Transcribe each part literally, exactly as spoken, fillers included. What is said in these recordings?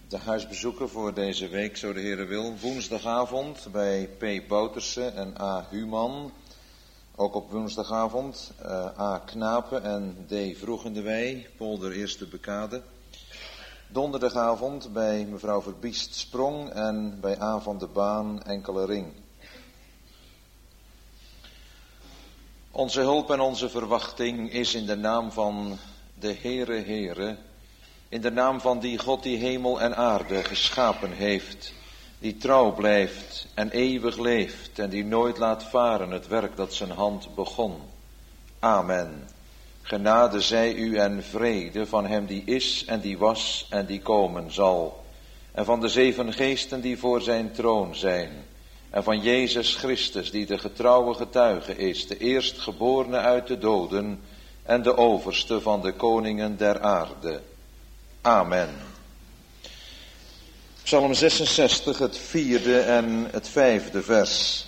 De huisbezoeken voor deze week, zo de Heere wil. Woensdagavond bij P. Bouterse en A. Human. Ook op woensdagavond uh, A. Knapen en D. Vroeg in de Wei, Polder Eerste Bekade. Donderdagavond bij mevrouw Verbiest Sprong en bij A. van de Baan Enkele Ring. Onze hulp en onze verwachting is in de naam van de Heere Heere, in de naam van die God die hemel en aarde geschapen heeft, die trouw blijft en eeuwig leeft en die nooit laat varen het werk dat zijn hand begon. Amen. Genade zij u en vrede van hem die is en die was en die komen zal, en van de zeven geesten die voor zijn troon zijn, en van Jezus Christus die de getrouwe getuige is, de eerstgeborene uit de doden en de overste van de koningen der aarde. Amen. Psalm zesenzestig, het vierde en het vijfde vers.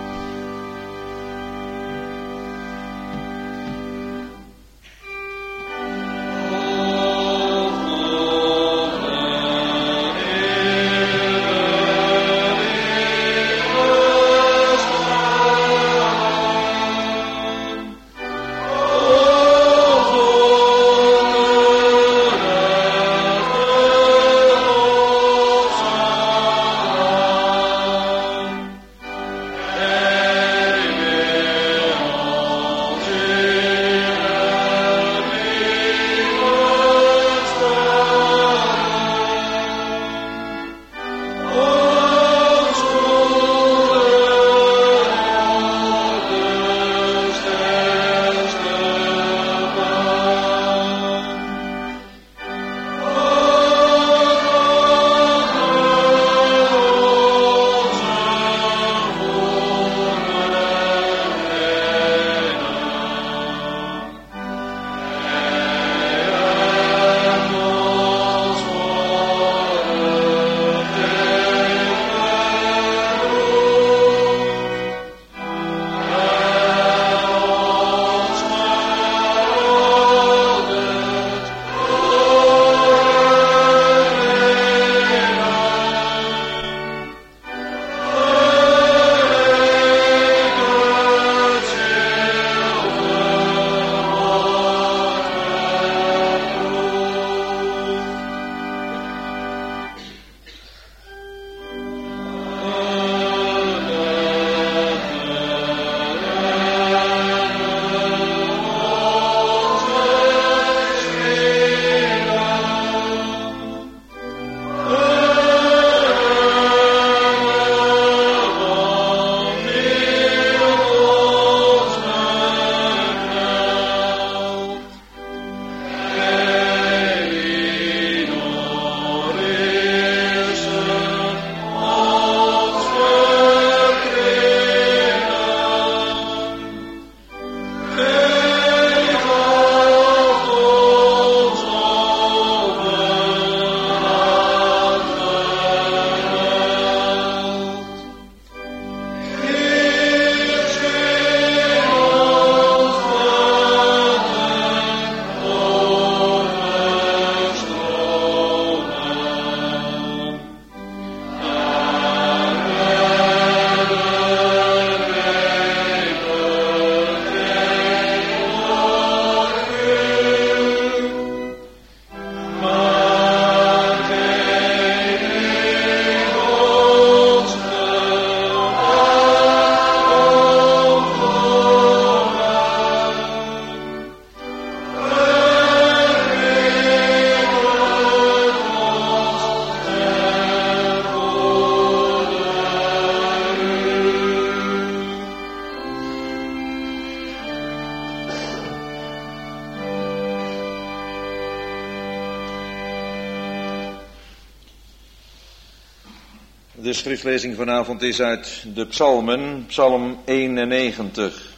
De schriftlezing vanavond is uit de psalmen, psalm eenennegentig.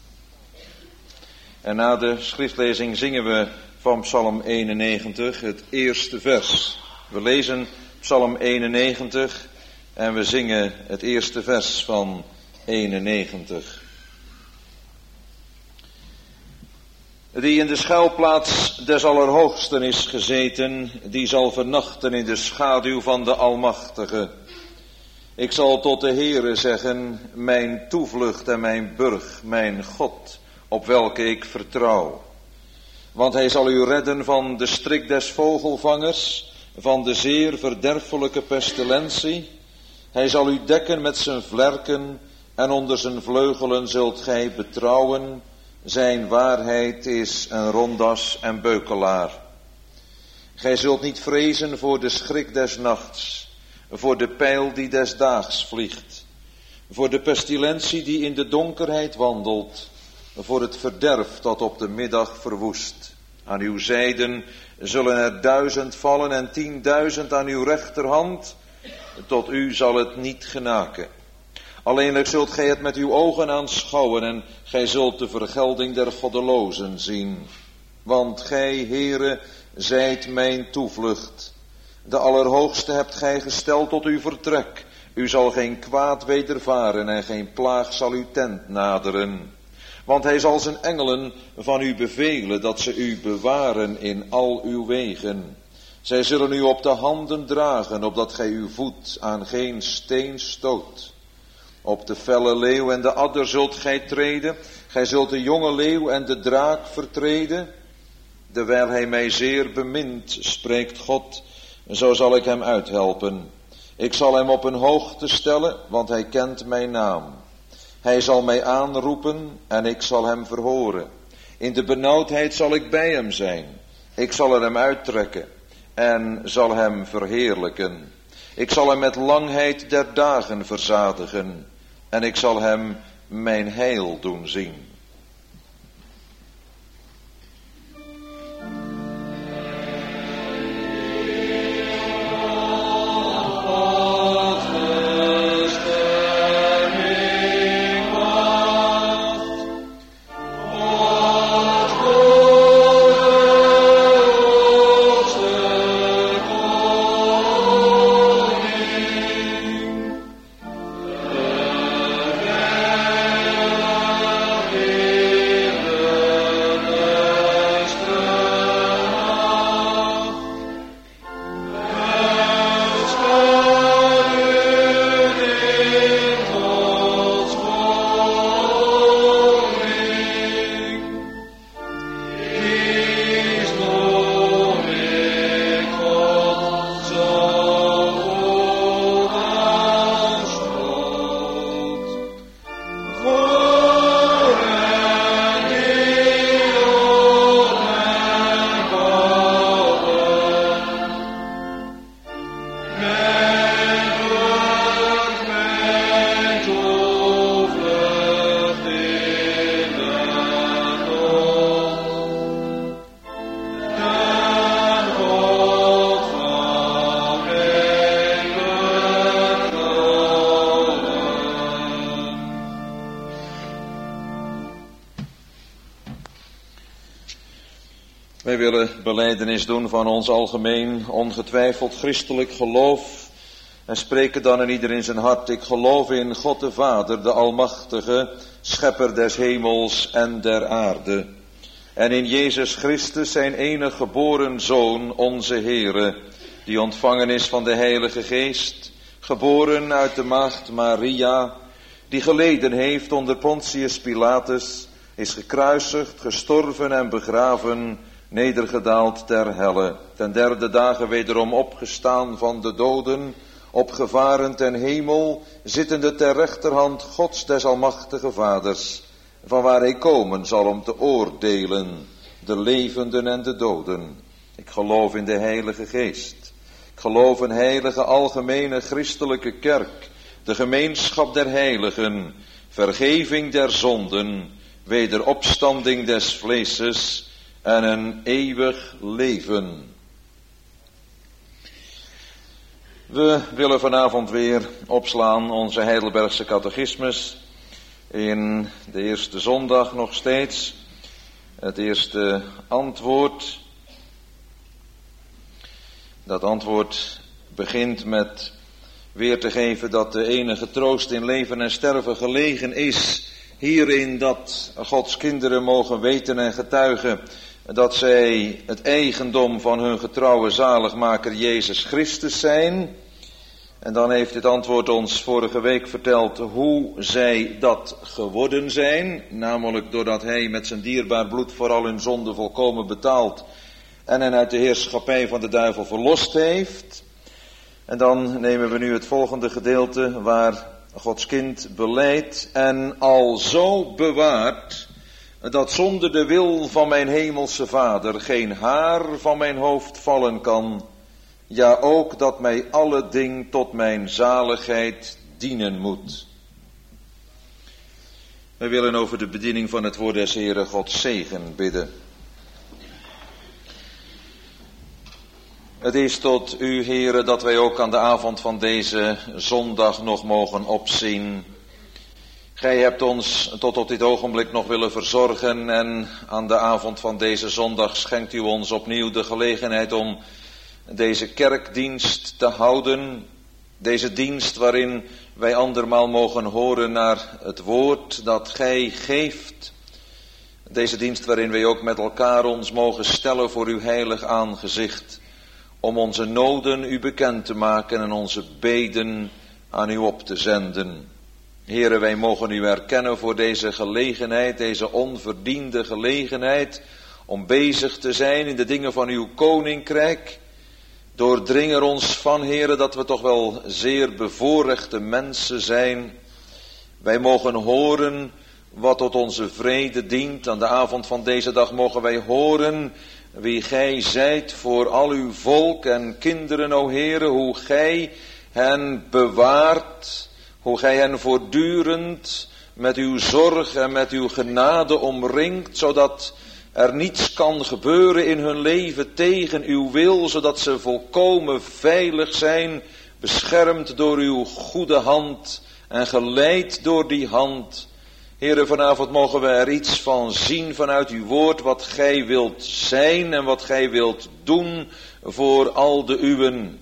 En na de schriftlezing zingen we van psalm eenennegentig het eerste vers. We lezen psalm eenennegentig en we zingen het eerste vers van eenennegentig. Die in de schuilplaats des Allerhoogsten is gezeten, die zal vernachten in de schaduw van de Almachtige. Ik zal tot de Heere zeggen, mijn toevlucht en mijn burg, mijn God, op welke ik vertrouw. Want hij zal u redden van de strik des vogelvangers, van de zeer verderfelijke pestilentie. Hij zal u dekken met zijn vlerken en onder zijn vleugelen zult gij betrouwen. Zijn waarheid is een rondas en beukelaar. Gij zult niet vrezen voor de schrik des nachts, voor de pijl die des daags vliegt, voor de pestilentie die in de donkerheid wandelt, voor het verderf dat op de middag verwoest. Aan uw zijden zullen er duizend vallen en tienduizend aan uw rechterhand, tot u zal het niet genaken. Alleenlijk zult gij het met uw ogen aanschouwen en gij zult de vergelding der goddelozen zien. Want gij, Heere, zijt mijn toevlucht. De Allerhoogste hebt gij gesteld tot uw vertrek. U zal geen kwaad wedervaren en geen plaag zal uw tent naderen. Want hij zal zijn engelen van u bevelen dat ze u bewaren in al uw wegen. Zij zullen u op de handen dragen, opdat gij uw voet aan geen steen stoot. Op de felle leeuw en de adder zult gij treden. Gij zult de jonge leeuw en de draak vertreden. Dewijl hij mij zeer bemint, spreekt God, zo zal ik hem uithelpen. Ik zal hem op een hoogte stellen, want hij kent mijn naam. Hij zal mij aanroepen en ik zal hem verhoren. In de benauwdheid zal ik bij hem zijn. Ik zal er hem uittrekken en zal hem verheerlijken. Ik zal hem met langheid der dagen verzadigen en ik zal hem mijn heil doen zien. Wij willen belijdenis doen van ons algemeen, ongetwijfeld christelijk geloof. En spreken dan in ieder in zijn hart, ik geloof in God de Vader, de Almachtige, Schepper des hemels en der aarde. En in Jezus Christus, zijn enig geboren Zoon, onze Heere, die ontvangen is van de Heilige Geest, geboren uit de maagd Maria, die geleden heeft onder Pontius Pilatus, is gekruisigd, gestorven en begraven, nedergedaald ter helle, ten derde dagen wederom opgestaan van de doden, opgevaren ten hemel, zittende ter rechterhand Gods des almachtige Vaders, van waar hij komen zal om te oordelen, de levenden en de doden. Ik geloof in de Heilige Geest. Ik geloof een heilige algemene christelijke kerk, de gemeenschap der heiligen, vergeving der zonden, wederopstanding des vleeses en een eeuwig leven. We willen vanavond weer opslaan onze Heidelbergse catechismus in de eerste zondag nog steeds. Het eerste antwoord. Dat antwoord begint met weer te geven dat de enige troost in leven en sterven gelegen is hierin dat Gods kinderen mogen weten en getuigen dat zij het eigendom van hun getrouwe zaligmaker Jezus Christus zijn. En dan heeft het antwoord ons vorige week verteld hoe zij dat geworden zijn. Namelijk doordat hij met zijn dierbaar bloed voor al hun zonde volkomen betaald en hen uit de heerschappij van de duivel verlost heeft. En dan nemen we nu het volgende gedeelte waar Gods kind belijdt en al zo bewaart dat zonder de wil van mijn hemelse Vader geen haar van mijn hoofd vallen kan. Ja, ook dat mij alle ding tot mijn zaligheid dienen moet. We willen over de bediening van het woord des Heeren Gods zegen bidden. Het is tot u, Heere, dat wij ook aan de avond van deze zondag nog mogen opzien. Gij hebt ons tot op dit ogenblik nog willen verzorgen en aan de avond van deze zondag schenkt u ons opnieuw de gelegenheid om deze kerkdienst te houden. Deze dienst waarin wij andermaal mogen horen naar het woord dat gij geeft. Deze dienst waarin wij ook met elkaar ons mogen stellen voor uw heilig aangezicht. Om onze noden u bekend te maken en onze beden aan u op te zenden. Heere, wij mogen u erkennen voor deze gelegenheid, deze onverdiende gelegenheid, om bezig te zijn in de dingen van uw koninkrijk. Doordring er ons van, Heere, dat we toch wel zeer bevoorrechte mensen zijn. Wij mogen horen wat tot onze vrede dient. Aan de avond van deze dag mogen wij horen wie gij zijt voor al uw volk en kinderen, o Heere, hoe gij hen bewaart, hoe gij hen voortdurend met uw zorg en met uw genade omringt, zodat er niets kan gebeuren in hun leven tegen uw wil, zodat ze volkomen veilig zijn, beschermd door uw goede hand en geleid door die hand. Heere, vanavond mogen we er iets van zien vanuit uw woord, wat gij wilt zijn en wat gij wilt doen voor al de uwen.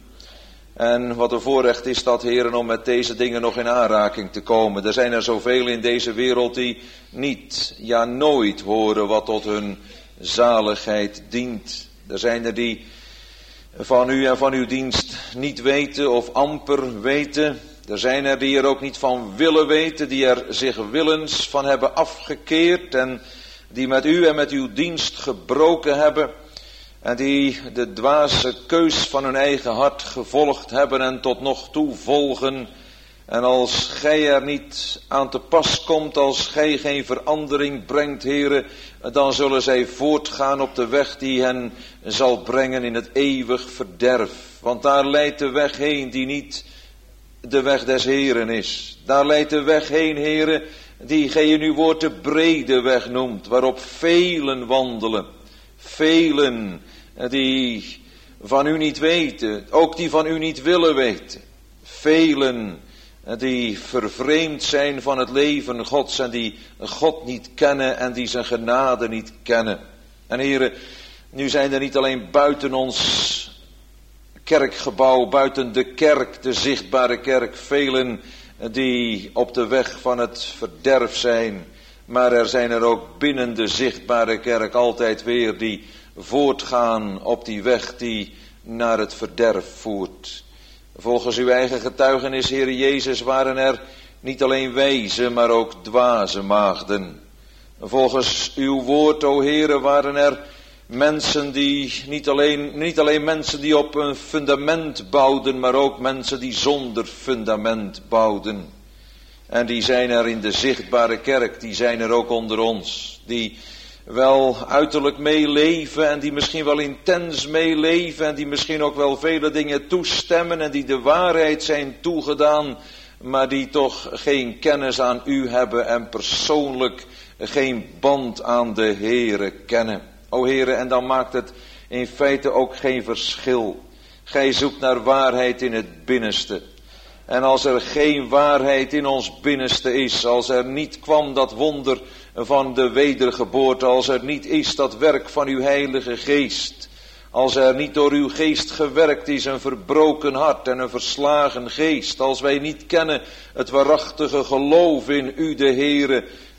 En wat een voorrecht is dat, Heere, om met deze dingen nog in aanraking te komen. Er zijn er zoveel in deze wereld die niet, ja nooit horen wat tot hun zaligheid dient. Er zijn er die van u en van uw dienst niet weten of amper weten. Er zijn er die er ook niet van willen weten, die er zich willens van hebben afgekeerd en die met u en met uw dienst gebroken hebben en die de dwaze keus van hun eigen hart gevolgd hebben en tot nog toe volgen. En als gij er niet aan te pas komt, als gij geen verandering brengt, Heere, dan zullen zij voortgaan op de weg die hen zal brengen in het eeuwig verderf. Want daar leidt de weg heen die niet de weg des Heeren is. Daar leidt de weg heen, Heere, die gij in uw woord de brede weg noemt, waarop velen wandelen. Velen die van u niet weten, ook die van u niet willen weten. Velen die vervreemd zijn van het leven Gods en die God niet kennen en die zijn genade niet kennen. En Heere, nu zijn er niet alleen buiten ons kerkgebouw, buiten de kerk, de zichtbare kerk, velen die op de weg van het verderf zijn. Maar er zijn er ook binnen de zichtbare kerk altijd weer die voortgaan op die weg die naar het verderf voert. Volgens uw eigen getuigenis, Heere Jezus, waren er niet alleen wijze, maar ook dwaze maagden. Volgens uw woord, o Heere, waren er mensen die, niet alleen, niet alleen mensen die op een fundament bouwden, maar ook mensen die zonder fundament bouwden. En die zijn er in de zichtbare kerk, die zijn er ook onder ons. Die wel uiterlijk meeleven en die misschien wel intens meeleven en die misschien ook wel vele dingen toestemmen en die de waarheid zijn toegedaan, maar die toch geen kennis aan u hebben en persoonlijk geen band aan de Heere kennen. O Heere, en dan maakt het in feite ook geen verschil. Gij zoekt naar waarheid in het binnenste. En als er geen waarheid in ons binnenste is, als er niet kwam dat wonder van de wedergeboorte, als er niet is dat werk van uw heilige geest, als er niet door uw geest gewerkt is een verbroken hart en een verslagen geest, als wij niet kennen het waarachtige geloof in u de Heere,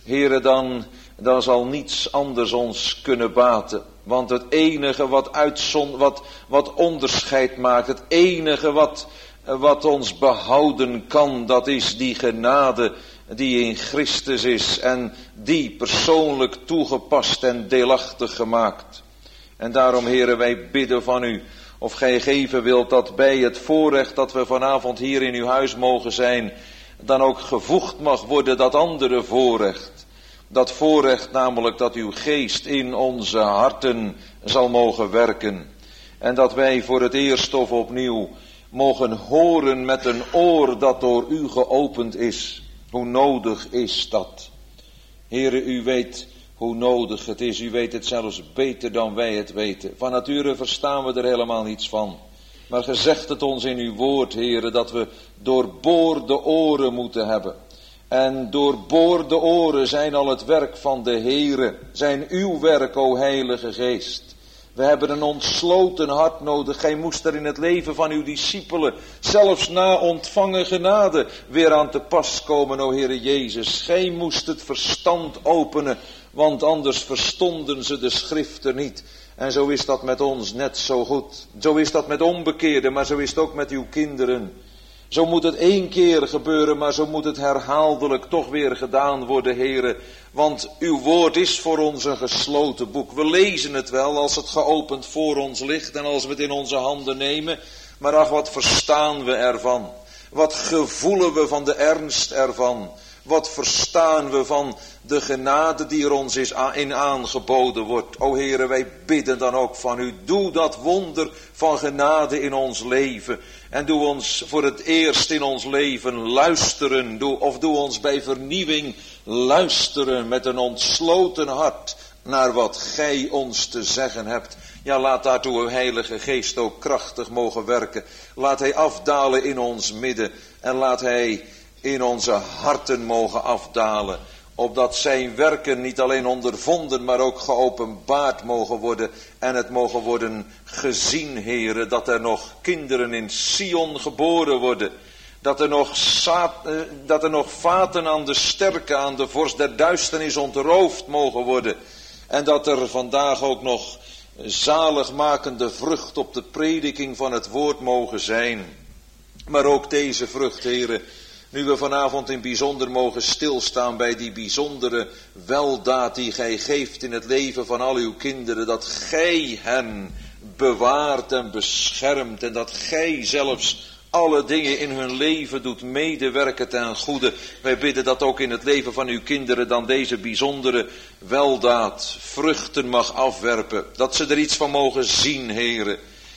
Heere, dan, dan zal niets anders ons kunnen baten. Want het enige wat, uitzon, wat, wat onderscheid maakt, het enige wat, wat ons behouden kan, dat is die genade die in Christus is en die persoonlijk toegepast en deelachtig gemaakt. En daarom, Heere, wij bidden van u, of gij geven wilt dat bij het voorrecht dat we vanavond hier in uw huis mogen zijn, dan ook gevoegd mag worden dat andere voorrecht. Dat voorrecht namelijk dat uw geest in onze harten zal mogen werken. En dat wij voor het eerst of opnieuw mogen horen met een oor dat door u geopend is. Hoe nodig is dat? Heere, u weet hoe nodig het is. U weet het zelfs beter dan wij het weten. Van nature verstaan we er helemaal niets van. Maar ge zegt het ons in uw woord, Heere, dat we doorboorde oren moeten hebben. En doorboorde oren zijn al het werk van de Heere, zijn uw werk, o Heilige Geest. We hebben een ontsloten hart nodig. Gij moest er in het leven van uw discipelen, zelfs na ontvangen genade, weer aan te pas komen, o Heere Jezus. Gij moest het verstand openen, want anders verstonden ze de schriften niet. En zo is dat met ons net zo goed. Zo is dat met onbekeerden, maar zo is het ook met uw kinderen. Zo moet het één keer gebeuren, maar zo moet het herhaaldelijk toch weer gedaan worden, Heere. Want uw woord is voor ons een gesloten boek. We lezen het wel als het geopend voor ons ligt en als we het in onze handen nemen. Maar ach, wat verstaan we ervan? Wat gevoelen we van de ernst ervan? Wat verstaan we van de genade die er ons is in aangeboden wordt? O Heere, wij bidden dan ook van u. Doe dat wonder van genade in ons leven. En doe ons voor het eerst in ons leven luisteren. Doe, of doe ons bij vernieuwing luisteren met een ontsloten hart naar wat gij ons te zeggen hebt. Ja, laat daartoe uw Heilige Geest ook krachtig mogen werken. Laat hij afdalen in ons midden en laat hij in onze harten mogen afdalen, opdat zijn werken niet alleen ondervonden, maar ook geopenbaard mogen worden en het mogen worden gezien, Heere, dat er nog kinderen in Sion geboren worden, dat er nog, zaad, dat er nog vaten aan de sterke, aan de vorst der duisternis ontroofd mogen worden en dat er vandaag ook nog zaligmakende vrucht op de prediking van het woord mogen zijn. Maar ook deze vrucht, Heere, nu we vanavond in bijzonder mogen stilstaan bij die bijzondere weldaad die gij geeft in het leven van al uw kinderen, dat gij hen bewaart en beschermt en dat gij zelfs alle dingen in hun leven doet medewerken ten goede. Wij bidden dat ook in het leven van uw kinderen dan deze bijzondere weldaad vruchten mag afwerpen. Dat ze er iets van mogen zien, Heere,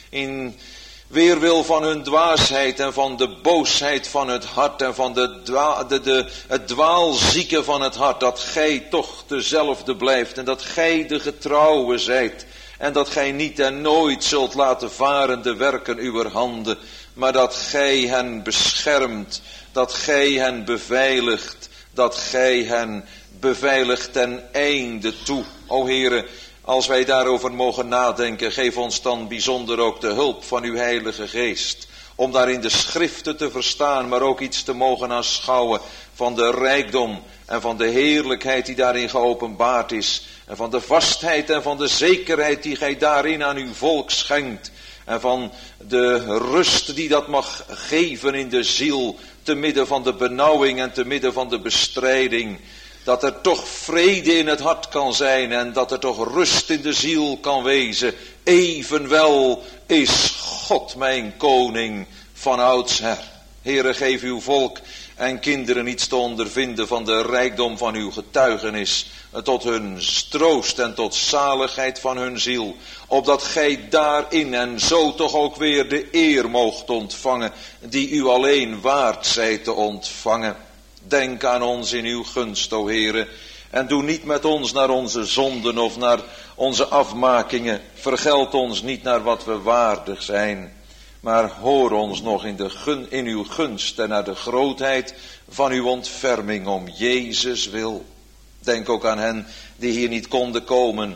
in weerwil van hun dwaasheid en van de boosheid van het hart en van de dwa, de, de, het dwaalzieke van het hart, dat gij toch dezelfde blijft en dat gij de getrouwe zijt en dat gij niet en nooit zult laten varen de werken uwer handen, maar dat gij hen beschermt, dat gij hen beveiligt, dat gij hen beveiligt ten einde toe. O Heere, als wij daarover mogen nadenken, geef ons dan bijzonder ook de hulp van uw Heilige Geest. Om daarin de schriften te verstaan, maar ook iets te mogen aanschouwen van de rijkdom en van de heerlijkheid die daarin geopenbaard is. En van de vastheid en van de zekerheid die gij daarin aan uw volk schenkt. En van de rust die dat mag geven in de ziel, te midden van de benauwing en te midden van de bestrijding. Dat er toch vrede in het hart kan zijn en dat er toch rust in de ziel kan wezen. Evenwel is God mijn koning van oudsher. Heere, geef uw volk en kinderen iets te ondervinden van de rijkdom van uw getuigenis. Tot hun troost en tot zaligheid van hun ziel. Opdat gij daarin en zo toch ook weer de eer moogt ontvangen die u alleen waard zijt te ontvangen. Denk aan ons in uw gunst, o Heere, en doe niet met ons naar onze zonden of naar onze afmakingen. Vergeld ons niet naar wat we waardig zijn, maar hoor ons nog in, de gun, in uw gunst en naar de grootheid van uw ontferming om Jezus wil. Denk ook aan hen die hier niet konden komen,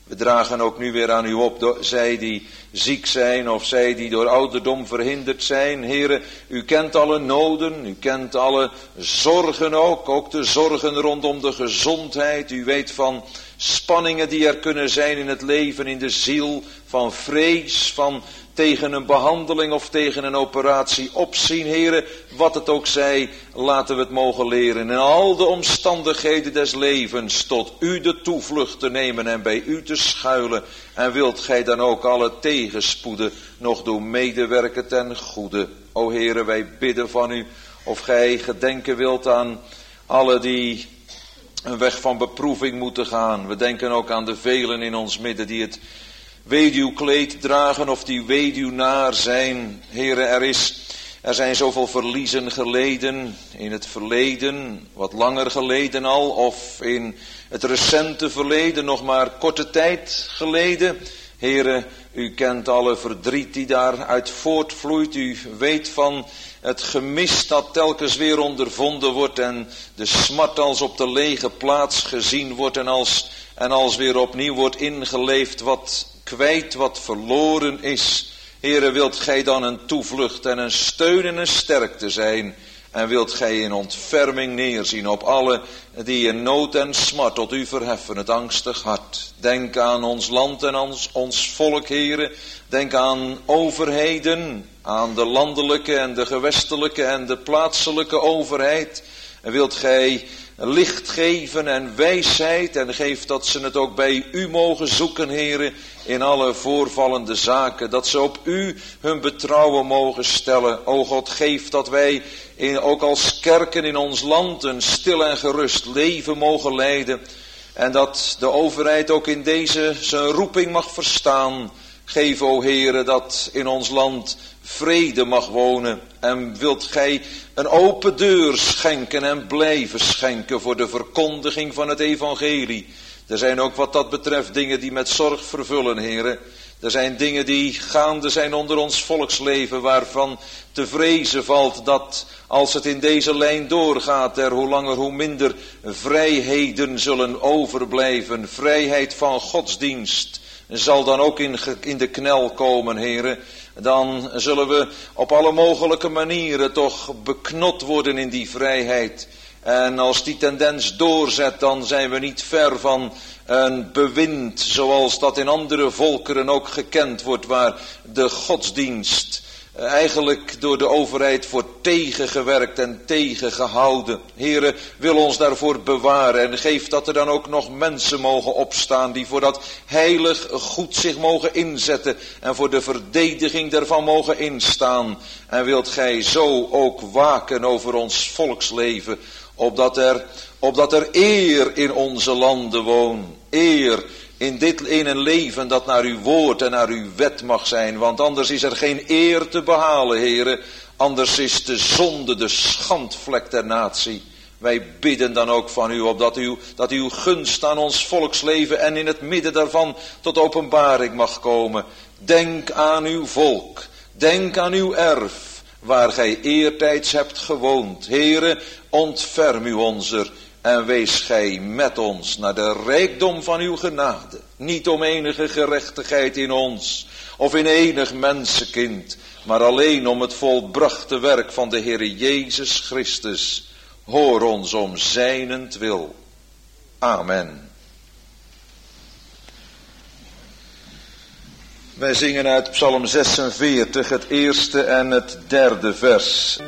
We dragen ook nu weer aan u op, zij die ziek zijn of zij die door ouderdom verhinderd zijn. Heere, u kent alle noden, u kent alle zorgen ook, ook de zorgen rondom de gezondheid. U weet van spanningen die er kunnen zijn in het leven, in de ziel, van vrees, van tegen een behandeling of tegen een operatie opzien. Heere, wat het ook zij, laten we het mogen leren. In al de omstandigheden des levens tot u de toevlucht te nemen en bij u te schuilen. En wilt gij dan ook alle tegenspoeden nog doen medewerken ten goede. O Heere, wij bidden van u of gij gedenken wilt aan alle die een weg van beproeving moeten gaan. We denken ook aan de velen in ons midden die het weduwkleed dragen of die weduwnaar zijn. Heere, er is, er zijn zoveel verliezen geleden in het verleden, wat langer geleden al, of in het recente verleden, nog maar korte tijd geleden. Heere, u kent alle verdriet die daaruit voortvloeit. U weet van het gemis dat telkens weer ondervonden wordt en de smart als op de lege plaats gezien wordt en als, en als weer opnieuw wordt ingeleefd wat kwijt, wat verloren is. Heere, wilt gij dan een toevlucht en een steun en een sterkte zijn? En wilt gij in ontferming neerzien op alle die in nood en smart tot u verheffen, het angstig hart. Denk aan ons land en ons, ons volk, Heere. Denk aan overheden, aan de landelijke en de gewestelijke en de plaatselijke overheid. En wilt gij licht geven en wijsheid en geef dat ze het ook bij u mogen zoeken, Heere, in alle voorvallende zaken. Dat ze op u hun betrouwen mogen stellen. O God, geef dat wij in, ook als kerken in ons land een stil en gerust leven mogen leiden. En dat de overheid ook in deze zijn roeping mag verstaan. Geef, o Heere, dat in ons land vrede mag wonen. En wilt gij een open deur schenken en blijven schenken voor de verkondiging van het evangelie. Er zijn ook wat dat betreft dingen die met zorg vervullen, Heere. Er zijn dingen die gaande zijn onder ons volksleven, waarvan te vrezen valt dat als het in deze lijn doorgaat, er hoe langer hoe minder vrijheden zullen overblijven. Vrijheid van godsdienst zal dan ook in, in de knel komen, Heere. Dan zullen we op alle mogelijke manieren toch beknot worden in die vrijheid. En als die tendens doorzet, dan zijn we niet ver van een bewind zoals dat in andere volkeren ook gekend wordt, waar de godsdienst eigenlijk door de overheid wordt tegengewerkt en tegengehouden. Heere, wil ons daarvoor bewaren en geef dat er dan ook nog mensen mogen opstaan die voor dat heilig goed zich mogen inzetten en voor de verdediging daarvan mogen instaan. En wilt gij zo ook waken over ons volksleven, opdat er, opdat er eer in onze landen woont, eer in dit in een leven dat naar uw woord en naar uw wet mag zijn. Want anders is er geen eer te behalen, Heere. Anders is de zonde de schandvlek der natie. Wij bidden dan ook van u op dat, u, dat uw gunst aan ons volksleven en in het midden daarvan tot openbaring mag komen. Denk aan uw volk. Denk aan uw erf, waar gij eertijds hebt gewoond. Heere, ontferm u onzer. En wees gij met ons naar de rijkdom van uw genade. Niet om enige gerechtigheid in ons, of in enig mensenkind, maar alleen om het volbrachte werk van de Heere Jezus Christus. Hoor ons om zijnentwil. Amen. Wij zingen uit Psalm zesenveertig het eerste en het derde vers.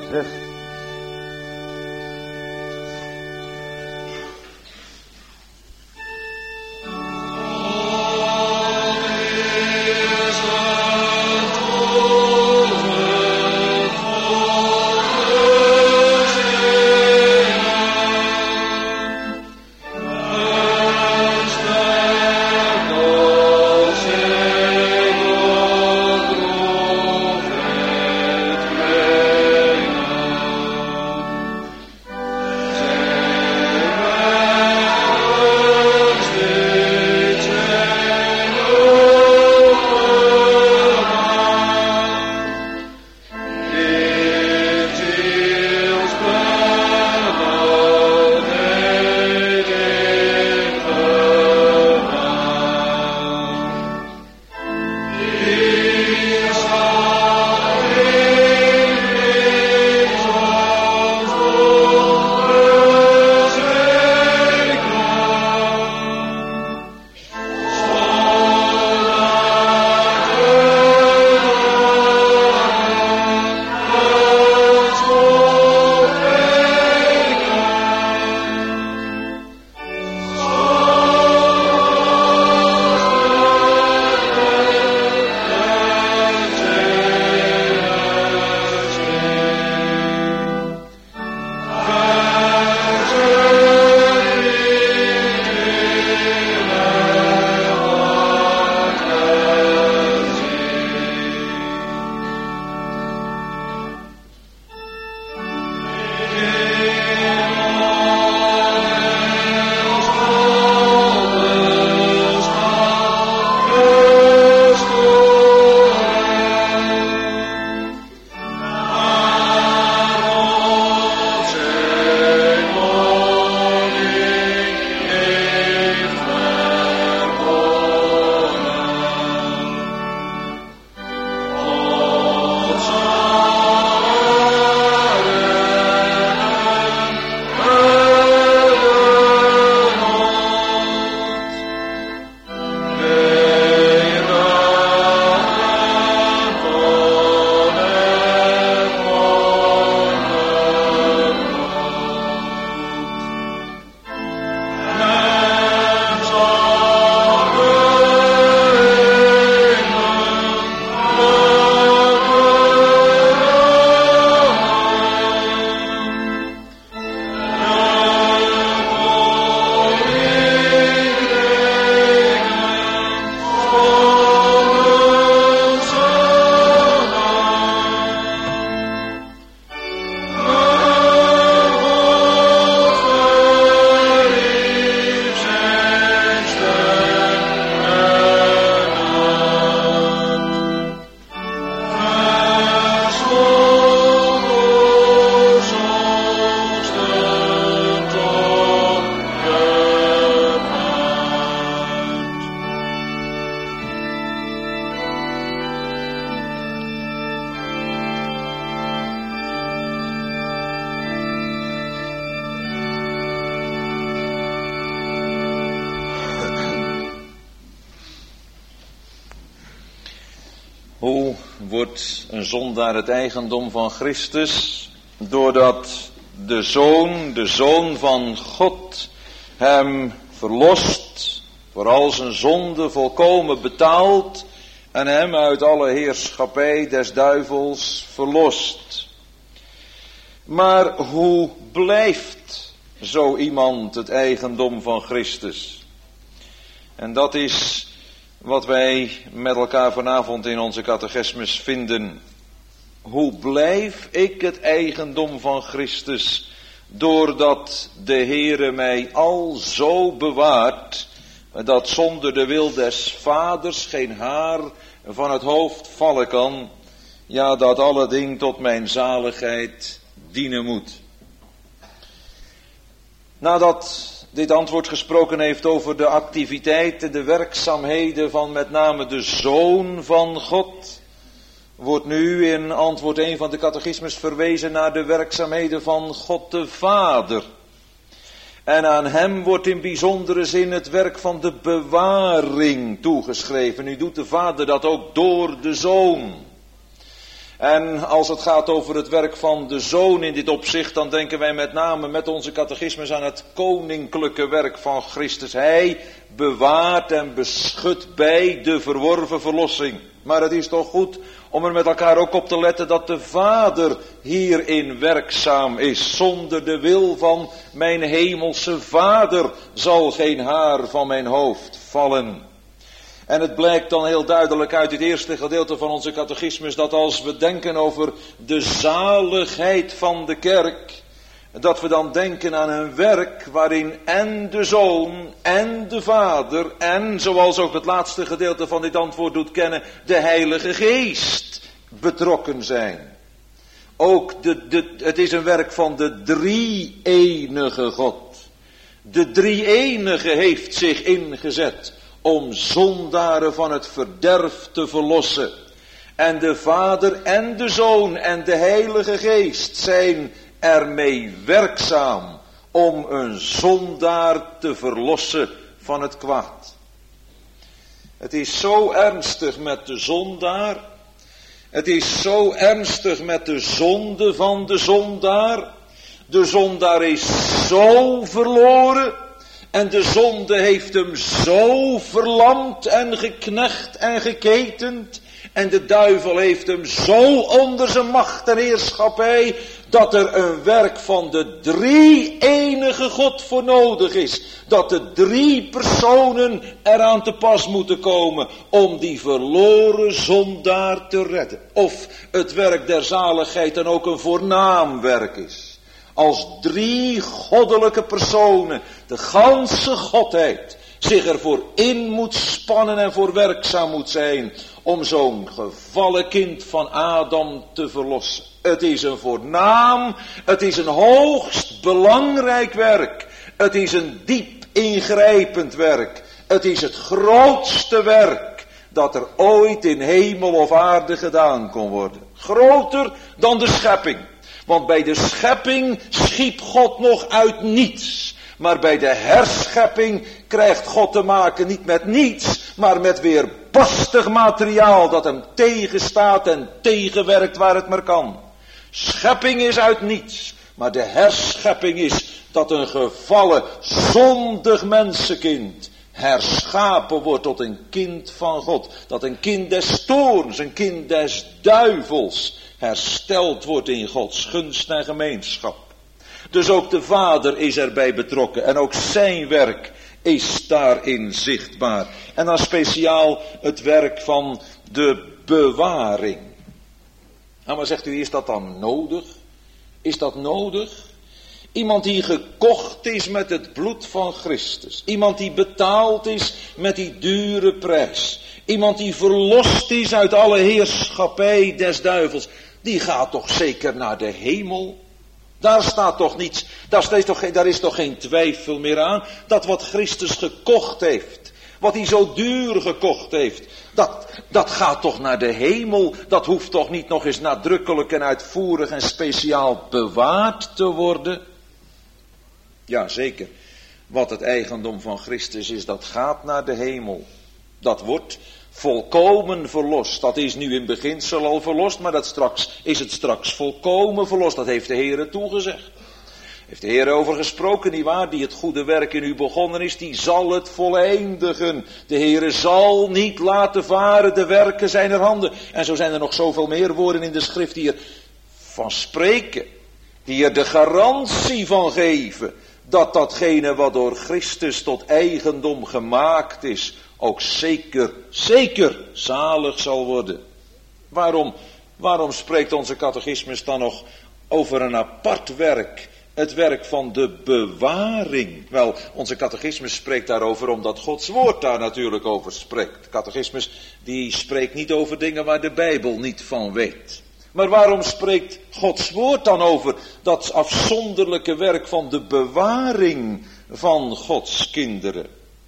Hoe wordt een zondaar het eigendom van Christus? Doordat de Zoon, de Zoon van God, hem verlost, voor al zijn zonde volkomen betaalt en hem uit alle heerschappij des duivels verlost. Maar hoe blijft zo iemand het eigendom van Christus? En dat is wat wij met elkaar vanavond in onze catechismus vinden. Hoe blijf ik het eigendom van Christus? Doordat de Heere mij al zo bewaart, dat zonder de wil des vaders geen haar van het hoofd vallen kan. Ja, dat alle ding tot mijn zaligheid dienen moet. Nadat dit antwoord gesproken heeft over de activiteiten, de werkzaamheden van met name de Zoon van God, wordt nu in antwoord één van de catechismus verwezen naar de werkzaamheden van God de Vader. En aan hem wordt in bijzondere zin het werk van de bewaring toegeschreven. Nu doet de Vader dat ook door de Zoon. En als het gaat over het werk van de Zoon in dit opzicht, dan denken wij met name met onze catechismus aan het koninklijke werk van Christus. Hij bewaart en beschut bij de verworven verlossing. Maar het is toch goed om er met elkaar ook op te letten dat de Vader hierin werkzaam is. Zonder de wil van mijn hemelse Vader zal geen haar van mijn hoofd vallen. En het blijkt dan heel duidelijk uit het eerste gedeelte van onze catechismus dat als we denken over de zaligheid van de kerk, dat we dan denken aan een werk waarin en de Zoon en de Vader en, zoals ook het laatste gedeelte van dit antwoord doet kennen, de Heilige Geest betrokken zijn. Ook de, de, het is een werk van de drie-enige God. De drie-enige heeft zich ingezet om zondaren van het verderf te verlossen. En de Vader en de Zoon en de Heilige Geest zijn ermee werkzaam om een zondaar te verlossen van het kwaad. Het is zo ernstig met de zondaar. Het is zo ernstig met de zonde van de zondaar. De zondaar is zo verloren. En de zonde heeft hem zo verlamd en geknecht en geketend. En de duivel heeft hem zo onder zijn macht en heerschappij, dat er een werk van de drie-enige God voor nodig is. Dat de drie personen eraan te pas moeten komen om die verloren zondaar te redden. Of het werk der zaligheid dan ook een voornaam werk is. Als drie goddelijke personen, de ganse godheid, zich ervoor in moet spannen en voor werkzaam moet zijn om zo'n gevallen kind van Adam te verlossen. Het is een voornaam, het is een hoogst belangrijk werk. Het is een diep ingrijpend werk. Het is het grootste werk dat er ooit in hemel of aarde gedaan kon worden. Groter dan de schepping. Want bij de schepping schiep God nog uit niets. Maar bij de herschepping krijgt God te maken niet met niets, maar met weerbarstig materiaal dat hem tegenstaat en tegenwerkt waar het maar kan. Schepping is uit niets, maar de herschepping is dat een gevallen, zondig mensenkind herschapen wordt tot een kind van God. Dat een kind des toorns, een kind des duivels hersteld wordt in Gods gunst en gemeenschap. Dus ook de Vader is erbij betrokken en ook zijn werk is daarin zichtbaar. En dan speciaal het werk van de bewaring. Nou, maar zegt u, is dat dan nodig? Is dat nodig? Iemand die gekocht is met het bloed van Christus. Iemand die betaald is met die dure prijs. Iemand die verlost is uit alle heerschappij des duivels. Die gaat toch zeker naar de hemel? Daar staat toch niets, daar is toch, daar is toch geen twijfel meer aan. Dat wat Christus gekocht heeft, wat hij zo duur gekocht heeft, dat, dat gaat toch naar de hemel. Dat hoeft toch niet nog eens nadrukkelijk en uitvoerig en speciaal bewaard te worden? Ja, zeker. Wat het eigendom van Christus is, dat gaat naar de hemel. Dat wordt volkomen verlost. Dat is nu in beginsel al verlost, maar dat straks, is het straks volkomen verlost. Dat heeft de Heere toegezegd. Heeft de Heer over gesproken, nietwaar? Die het goede werk in u begonnen is, die zal het voleindigen. De Heer zal niet laten varen de werken zijner handen. En zo zijn er nog zoveel meer woorden in de schrift die er van spreken. Die er de garantie van geven. Dat datgene wat door Christus tot eigendom gemaakt is, ook zeker, zeker zalig zal worden. Waarom, waarom spreekt onze catechismus dan nog over een apart werk? Het werk van de bewaring. Wel, onze catechismus spreekt daarover omdat Gods woord daar natuurlijk over spreekt. De catechismus die spreekt niet over dingen waar de Bijbel niet van weet. Maar waarom spreekt Gods woord dan over dat afzonderlijke werk van de bewaring van Gods kinderen?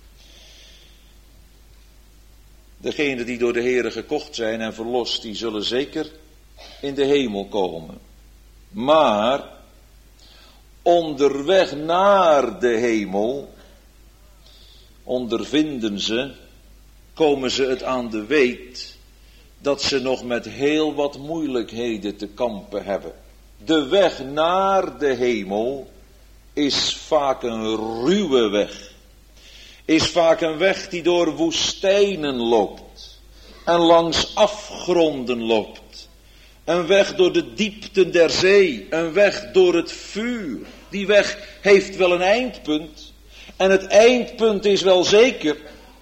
Degenen die door de Heere gekocht zijn en verlost, die zullen zeker in de hemel komen. Maar onderweg naar de hemel ondervinden ze, komen ze het aan de weet, dat ze nog met heel wat moeilijkheden te kampen hebben. De weg naar de hemel is vaak een ruwe weg. Is vaak een weg die door woestijnen loopt. En langs afgronden loopt. Een weg door de diepten der zee. Een weg door het vuur. Die weg heeft wel een eindpunt. En het eindpunt is wel zeker.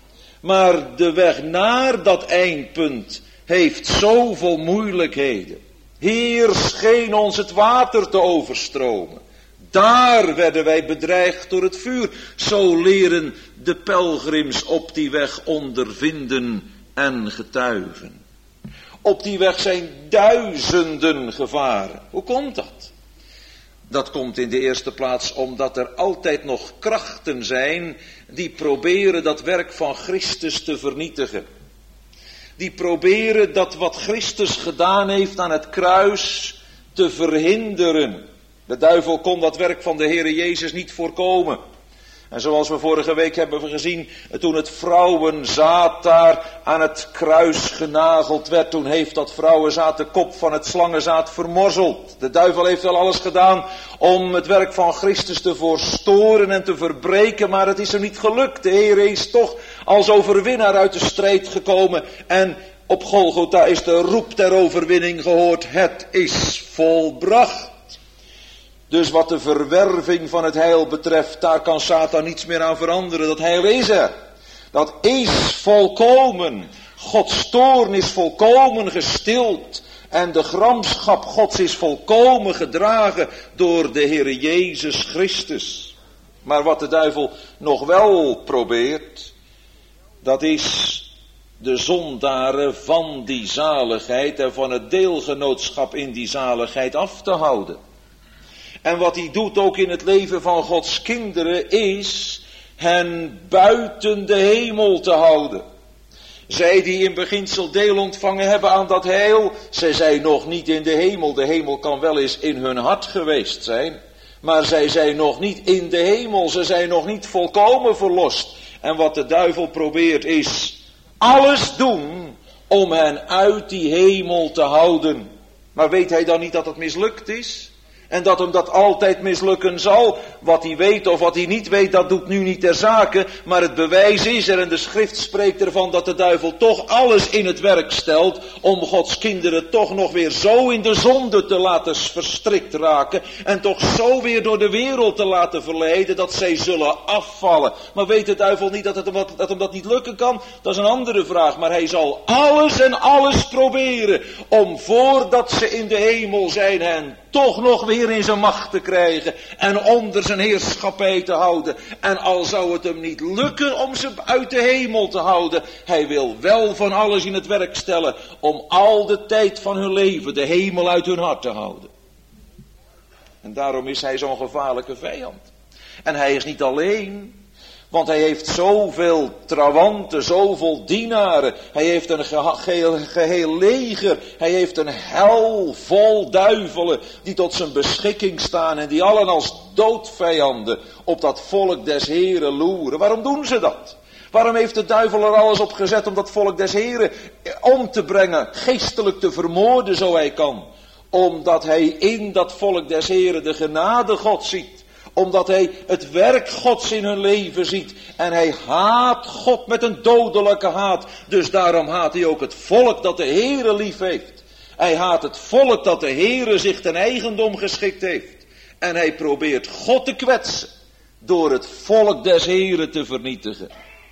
Maar de weg naar dat eindpunt heeft zoveel moeilijkheden. Hier scheen ons het water te overstromen. Daar werden wij bedreigd door het vuur. Zo leren de pelgrims op die weg ondervinden en getuigen. Op die weg zijn duizenden gevaren. Hoe komt dat? Dat komt in de eerste plaats omdat er altijd nog krachten zijn die proberen dat werk van Christus te vernietigen. Die proberen dat wat Christus gedaan heeft aan het kruis te verhinderen. De duivel kon dat werk van de Heere Jezus niet voorkomen. En zoals we vorige week hebben gezien, toen het vrouwenzaad daar aan het kruis genageld werd, toen heeft dat vrouwenzaad de kop van het slangenzaad vermorzeld. De duivel heeft wel alles gedaan om het werk van Christus te verstoren en te verbreken, maar het is hem niet gelukt. De Heere is toch als overwinnaar uit de strijd gekomen en op Golgotha is de roep der overwinning gehoord. Het is volbracht. Dus wat de verwerving van het heil betreft, daar kan Satan niets meer aan veranderen. Dat heil is er. Dat is volkomen. Gods toorn is volkomen gestild. En de gramschap Gods is volkomen gedragen door de Heere Jezus Christus. Maar wat de duivel nog wel probeert, dat is de zondaren van die zaligheid en van het deelgenootschap in die zaligheid af te houden. En wat hij doet ook in het leven van Gods kinderen is hen buiten de hemel te houden. Zij die in beginsel deel ontvangen hebben aan dat heil, zij zijn nog niet in de hemel. De hemel kan wel eens in hun hart geweest zijn, maar zij zijn nog niet in de hemel. Ze zijn nog niet volkomen verlost. En wat de duivel probeert is alles doen om hen uit die hemel te houden. Maar weet hij dan niet dat het mislukt is? En dat hem dat altijd mislukken zal. Wat hij weet of wat hij niet weet, dat doet nu niet ter zake. Maar het bewijs is er en de schrift spreekt ervan dat de duivel toch alles in het werk stelt. Om Gods kinderen toch nog weer zo in de zonde te laten verstrikt raken. En toch zo weer door de wereld te laten verleiden dat zij zullen afvallen. Maar weet de duivel niet dat, het, dat hem dat niet lukken kan? Dat is een andere vraag. Maar hij zal alles en alles proberen om voordat ze in de hemel zijn hen toch nog weer in zijn macht te krijgen en onder zijn heerschappij te houden. En al zou het hem niet lukken om ze uit de hemel te houden, hij wil wel van alles in het werk stellen om al de tijd van hun leven de hemel uit hun hart te houden. En daarom is hij zo'n gevaarlijke vijand. En hij is niet alleen, want hij heeft zoveel trawanten, zoveel dienaren. Hij heeft een geheel, geheel leger. Hij heeft een hel vol duivelen die tot zijn beschikking staan en die allen als doodvijanden op dat volk des Heren loeren. Waarom doen ze dat? Waarom heeft de duivel er alles op gezet om dat volk des Heren om te brengen, geestelijk te vermoorden zo hij kan? Omdat hij in dat volk des Heren de genade God ziet. Omdat hij het werk Gods in hun leven ziet. En hij haat God met een dodelijke haat. Dus daarom haat hij ook het volk dat de Heere lief heeft. Hij haat het volk dat de Heere zich ten eigendom geschikt heeft. En hij probeert God te kwetsen. Door het volk des Heren te vernietigen.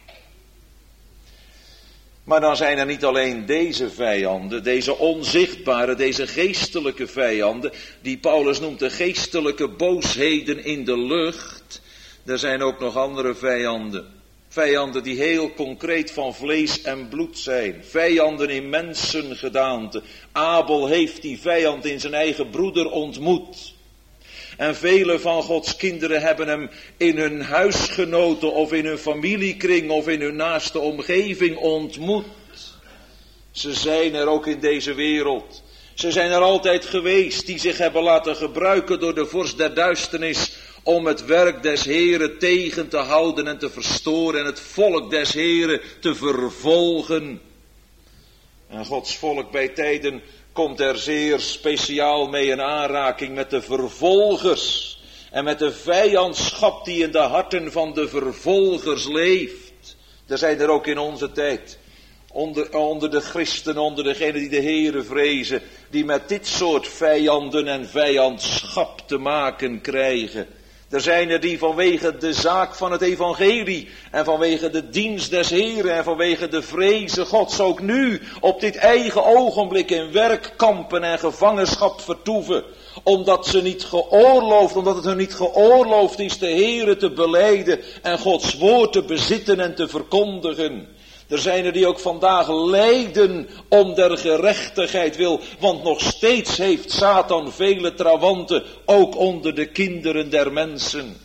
Maar dan zijn er niet alleen deze vijanden, deze onzichtbare, deze geestelijke vijanden, die Paulus noemt de geestelijke boosheden in de lucht. Er zijn ook nog andere vijanden. Vijanden die heel concreet van vlees en bloed zijn. Vijanden in mensengedaante. Abel heeft die vijand in zijn eigen broeder ontmoet. En vele van Gods kinderen hebben hem in hun huisgenoten of in hun familiekring of in hun naaste omgeving ontmoet. Ze zijn er ook in deze wereld. Ze zijn er altijd geweest die zich hebben laten gebruiken door de vorst der duisternis om het werk des Heren tegen te houden en te verstoren en het volk des Heren te vervolgen. En Gods volk bij tijden komt er zeer speciaal mee in aanraking met de vervolgers en met de vijandschap die in de harten van de vervolgers leeft. Er zijn er ook in onze tijd, onder, onder de christenen, onder degenen die de Heere vrezen, die met dit soort vijanden en vijandschap te maken krijgen. Er zijn er die vanwege de zaak van het evangelie en vanwege de dienst des Heren en vanwege de vrezen Gods ook nu op dit eigen ogenblik in werkkampen en gevangenschap vertoeven. Omdat ze niet geoorloofd, omdat het hun niet geoorloofd is de Heren te belijden en Gods woord te bezitten en te verkondigen. Er zijn er die ook vandaag lijden om der gerechtigheid wil, want nog steeds heeft Satan vele trawanten, ook onder de kinderen der mensen.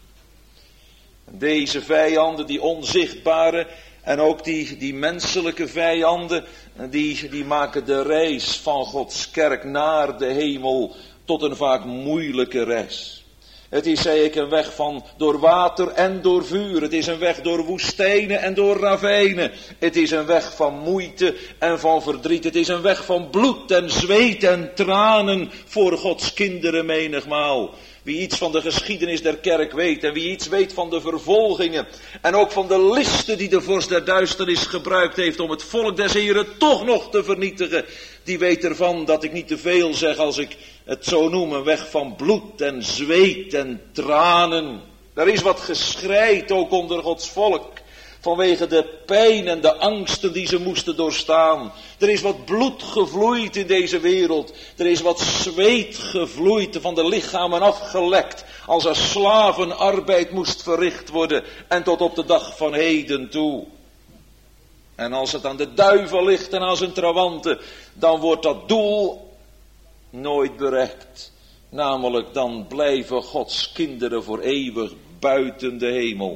Deze vijanden, die onzichtbare en ook die, die menselijke vijanden, die, die maken de reis van Gods kerk naar de hemel tot een vaak moeilijke reis. Het is, zei ik, een weg van door water en door vuur. Het is een weg door woestijnen en door ravijnen. Het is een weg van moeite en van verdriet. Het is een weg van bloed en zweet en tranen voor Gods kinderen menigmaal. Wie iets van de geschiedenis der kerk weet en wie iets weet van de vervolgingen en ook van de listen die de vorst der duisternis gebruikt heeft om het volk des Heren toch nog te vernietigen, die weet ervan dat ik niet te veel zeg als ik het zo noem, een weg van bloed en zweet en tranen. Er is wat geschreid ook onder Gods volk. Vanwege de pijn en de angsten die ze moesten doorstaan. Er is wat bloed gevloeid in deze wereld. Er is wat zweet gevloeid, van de lichamen afgelekt. Als er slavenarbeid moest verricht worden. En tot op de dag van heden toe. En als het aan de duivel ligt en aan zijn trawanten, dan wordt dat doel nooit bereikt. Namelijk dan blijven Gods kinderen voor eeuwig buiten de hemel.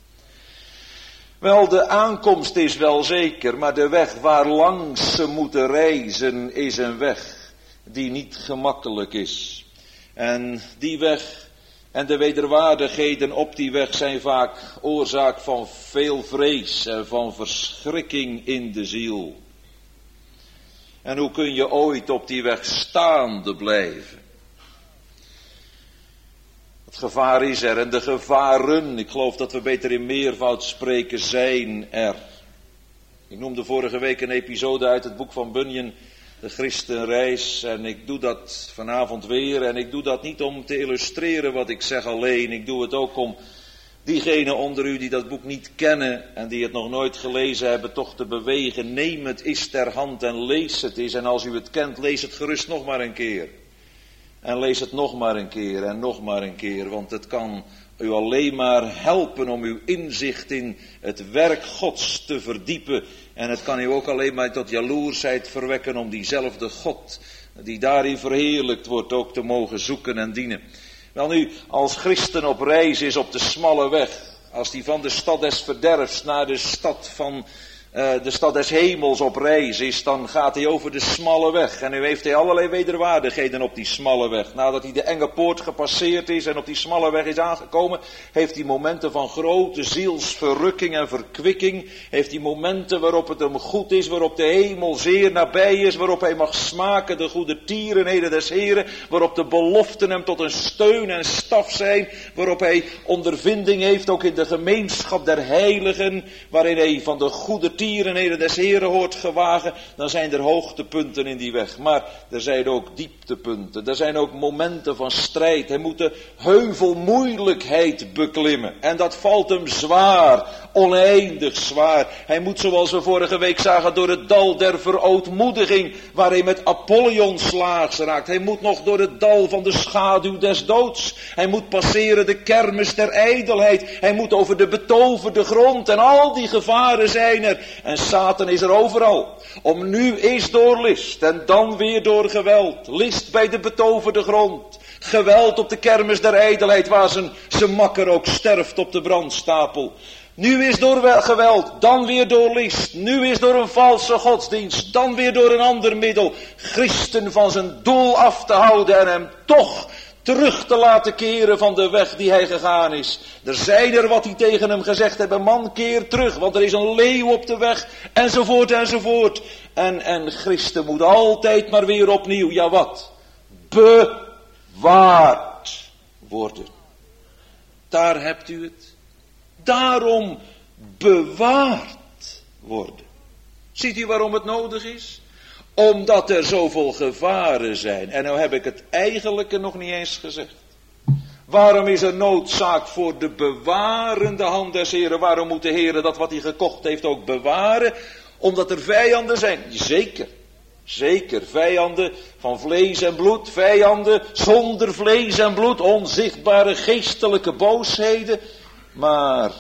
Wel, de aankomst is wel zeker, maar de weg waar langs ze moeten reizen is een weg die niet gemakkelijk is. En die weg en de wederwaardigheden op die weg zijn vaak oorzaak van veel vrees en van verschrikking in de ziel. En hoe kun je ooit op die weg staande blijven? Het gevaar is er en de gevaren, ik geloof dat we beter in meervoud spreken, zijn er. Ik noemde vorige week een episode uit het boek van Bunyan, de Christenreis, en ik doe dat vanavond weer. En ik doe dat niet om te illustreren wat ik zeg alleen, ik doe het ook om diegenen onder u die dat boek niet kennen en die het nog nooit gelezen hebben, toch te bewegen. Neem het eens ter hand en lees het eens. En als u het kent, lees het gerust nog maar een keer. En lees het nog maar een keer en nog maar een keer, want het kan u alleen maar helpen om uw inzicht in het werk Gods te verdiepen. En het kan u ook alleen maar tot jaloersheid verwekken om diezelfde God, die daarin verheerlijkt wordt, ook te mogen zoeken en dienen. Wel nu, als christen op reis is op de smalle weg, als die van de stad des verderfs naar de stad van uh, de stad des hemels op reis is, dan gaat hij over de smalle weg. En nu heeft hij allerlei wederwaardigheden op die smalle weg. Nadat hij de enge poort gepasseerd is en op die smalle weg is aangekomen, heeft hij momenten van grote zielsverrukking en verkwikking. Heeft hij momenten waarop het hem goed is, waarop de hemel zeer nabij is, waarop hij mag smaken de goede tierenheden des Heren, waarop de beloften hem tot een steun en staf zijn, waarop hij ondervinding heeft ook in de gemeenschap der heiligen, waarin hij van de goede tierenheden des Heren hoort gewagen. Dan zijn er hoogtepunten in die weg, maar er zijn ook dieptepunten. Er zijn ook momenten van strijd. Hij moet de heuvelmoeilijkheid beklimmen en dat valt hem zwaar, oneindig zwaar. Hij moet, zoals we vorige week zagen, door het dal der verootmoediging, waar hij met Apollyon slaags raakt. Hij moet nog door het dal van de schaduw des doods. Hij moet passeren de kermis der ijdelheid. Hij moet over de betoverde grond en al die gevaren zijn er. En Satan is er overal. Om nu eens door list en dan weer door geweld. List bij de betoverde grond. Geweld op de kermis der ijdelheid, waar zijn, zijn makker ook sterft op de brandstapel. Nu is door geweld, dan weer door list. Nu is door een valse godsdienst, dan weer door een ander middel. Christen van zijn doel af te houden en hem toch terug te laten keren van de weg die hij gegaan is. Er zijn er wat die tegen hem gezegd hebben, man, keer terug, want er is een leeuw op de weg, enzovoort, enzovoort. En, en Christen moet altijd maar weer opnieuw, ja wat? Bewaard worden. Daar hebt u het. Daarom bewaard worden. Ziet u waarom het nodig is? Omdat er zoveel gevaren zijn. En nou heb ik het eigenlijke nog niet eens gezegd. Waarom is er noodzaak voor de bewarende hand des Heren? Waarom moet de Heer dat wat hij gekocht heeft ook bewaren? Omdat er vijanden zijn. Zeker. Zeker, vijanden van vlees en bloed, vijanden zonder vlees en bloed, onzichtbare geestelijke boosheden. Maar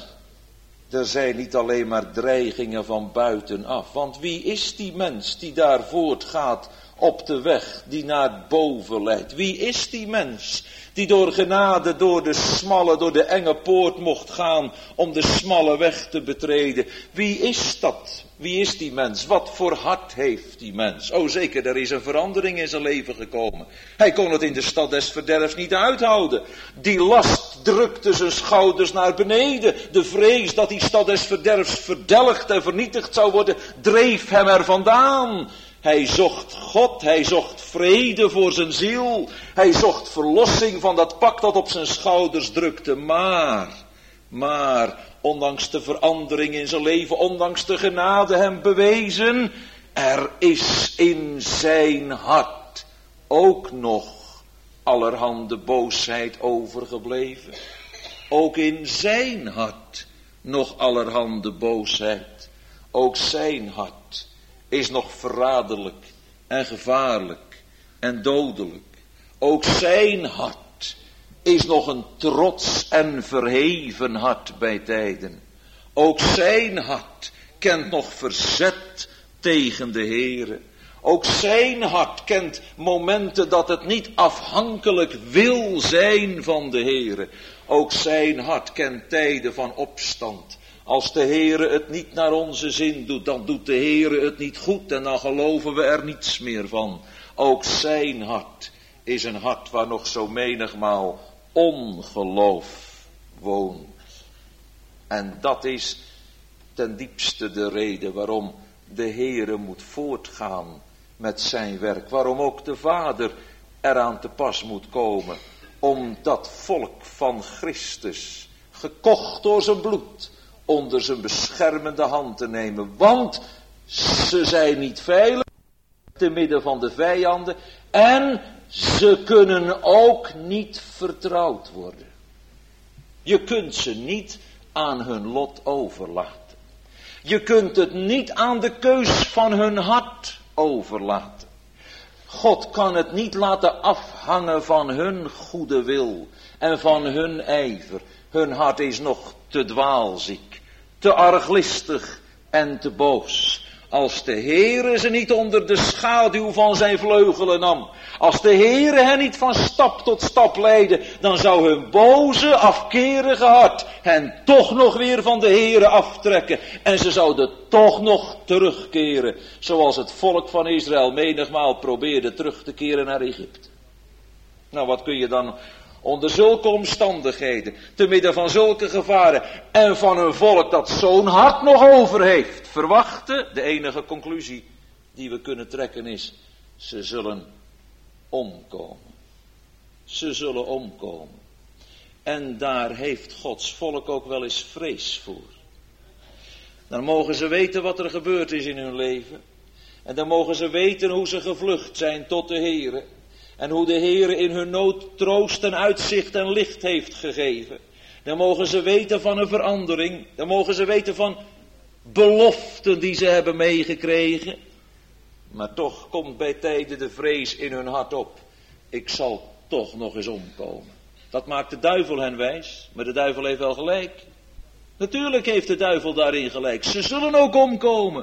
er zijn niet alleen maar dreigingen van buitenaf. Want wie is die mens die daar voortgaat op de weg die naar boven leidt? Wie is die mens die door genade door de smalle, door de enge poort mocht gaan om de smalle weg te betreden? Wie is dat? Wie is die mens? Wat voor hart heeft die mens? Oh zeker, er is een verandering in zijn leven gekomen. Hij kon het in de stad des verderfs niet uithouden. Die last drukte zijn schouders naar beneden. De vrees dat die stad des verderfs verdelgd en vernietigd zou worden, dreef hem er vandaan. Hij zocht God, hij zocht vrede voor zijn ziel. Hij zocht verlossing van dat pak dat op zijn schouders drukte. Maar, maar, ondanks de verandering in zijn leven, ondanks de genade hem bewezen, er is in zijn hart ook nog allerhande boosheid overgebleven. Ook in zijn hart nog allerhande boosheid. Ook zijn hart is nog verraderlijk en gevaarlijk en dodelijk. Ook zijn hart is nog een trots en verheven hart bij tijden. Ook zijn hart kent nog verzet tegen de Heere. Ook zijn hart kent momenten dat het niet afhankelijk wil zijn van de Heere. Ook zijn hart kent tijden van opstand. Als de Heere het niet naar onze zin doet, dan doet de Heere het niet goed en dan geloven we er niets meer van. Ook zijn hart is een hart waar nog zo menigmaal ongeloof woont. En dat is ten diepste de reden waarom de Heere moet voortgaan met zijn werk. Waarom ook de Vader eraan te pas moet komen. Om dat volk van Christus, gekocht door zijn bloed, onder zijn beschermende hand te nemen. Want ze zijn niet veilig te midden van de vijanden. En ze kunnen ook niet vertrouwd worden. Je kunt ze niet aan hun lot overlaten. Je kunt het niet aan de keus van hun hart overlaten. God kan het niet laten afhangen van hun goede wil en van hun ijver. Hun hart is nog te dwaalziek, te arglistig en te boos. Als de Heere ze niet onder de schaduw van zijn vleugelen nam. Als de Heere hen niet van stap tot stap leidde. Dan zou hun boze, afkerige hart hen toch nog weer van de Heere aftrekken. En ze zouden toch nog terugkeren. Zoals het volk van Israël menigmaal probeerde terug te keren naar Egypte. Nou, wat kun je dan onder zulke omstandigheden, te midden van zulke gevaren en van een volk dat zo'n hart nog over heeft, verwachten? De enige conclusie die we kunnen trekken is, ze zullen omkomen. Ze zullen omkomen. En daar heeft Gods volk ook wel eens vrees voor. Dan mogen ze weten wat er gebeurd is in hun leven. En dan mogen ze weten hoe ze gevlucht zijn tot de Heere. En hoe de Heere in hun nood troost en uitzicht en licht heeft gegeven. Dan mogen ze weten van een verandering. Dan mogen ze weten van beloften die ze hebben meegekregen. Maar toch komt bij tijden de vrees in hun hart op. Ik zal toch nog eens omkomen. Dat maakt de duivel hen wijs. Maar de duivel heeft wel gelijk. Natuurlijk heeft de duivel daarin gelijk. Ze zullen ook omkomen.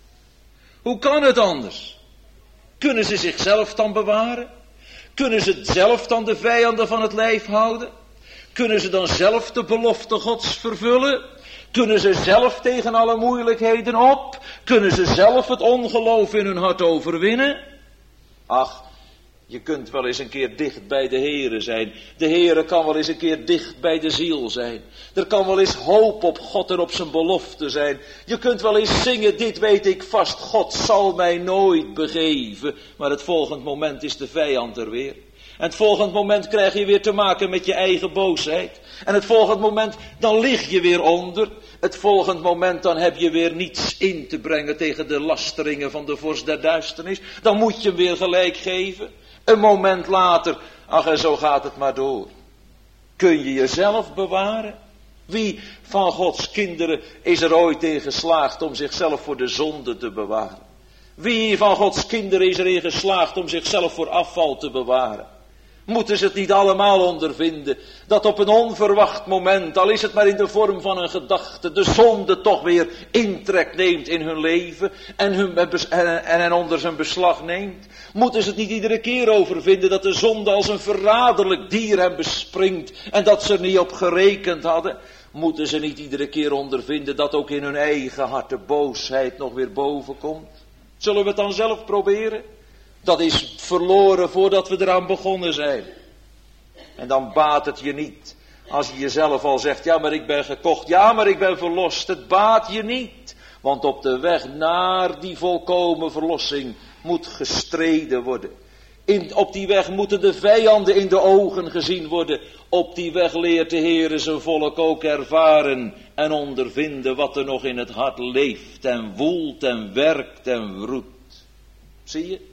Hoe kan het anders? Kunnen ze zichzelf dan bewaren? Kunnen ze zelf dan de vijanden van het lijf houden? Kunnen ze dan zelf de belofte Gods vervullen? Kunnen ze zelf tegen alle moeilijkheden op? Kunnen ze zelf het ongeloof in hun hart overwinnen? Ach, je kunt wel eens een keer dicht bij de Heere zijn. De Heere kan wel eens een keer dicht bij de ziel zijn. Er kan wel eens hoop op God en op zijn belofte zijn. Je kunt wel eens zingen, dit weet ik vast, God zal mij nooit begeven. Maar het volgende moment is de vijand er weer. En het volgende moment krijg je weer te maken met je eigen boosheid. En het volgende moment, dan lig je weer onder. Het volgende moment, dan heb je weer niets in te brengen tegen de lasteringen van de vorst der duisternis. Dan moet je hem weer gelijk geven. Een moment later, ach en zo gaat het maar door. Kun je jezelf bewaren? Wie van Gods kinderen is er ooit in geslaagd om zichzelf voor de zonde te bewaren? Wie van Gods kinderen is erin geslaagd om zichzelf voor afval te bewaren? Moeten ze het niet allemaal ondervinden, dat op een onverwacht moment, al is het maar in de vorm van een gedachte, de zonde toch weer intrek neemt in hun leven en, hun, en, en hen onder zijn beslag neemt? Moeten ze het niet iedere keer overvinden dat de zonde als een verraderlijk dier hen bespringt en dat ze er niet op gerekend hadden? Moeten ze niet iedere keer ondervinden dat ook in hun eigen hart de boosheid nog weer boven komt? Zullen we het dan zelf proberen? Dat is verloren voordat we eraan begonnen zijn. En dan baat het je niet. Als je jezelf al zegt, ja maar ik ben gekocht, ja maar ik ben verlost. Het baat je niet. Want op de weg naar die volkomen verlossing moet gestreden worden. In, op die weg moeten de vijanden in de ogen gezien worden. Op die weg leert de Heere zijn volk ook ervaren en ondervinden wat er nog in het hart leeft en woelt en werkt en wroet. Zie je?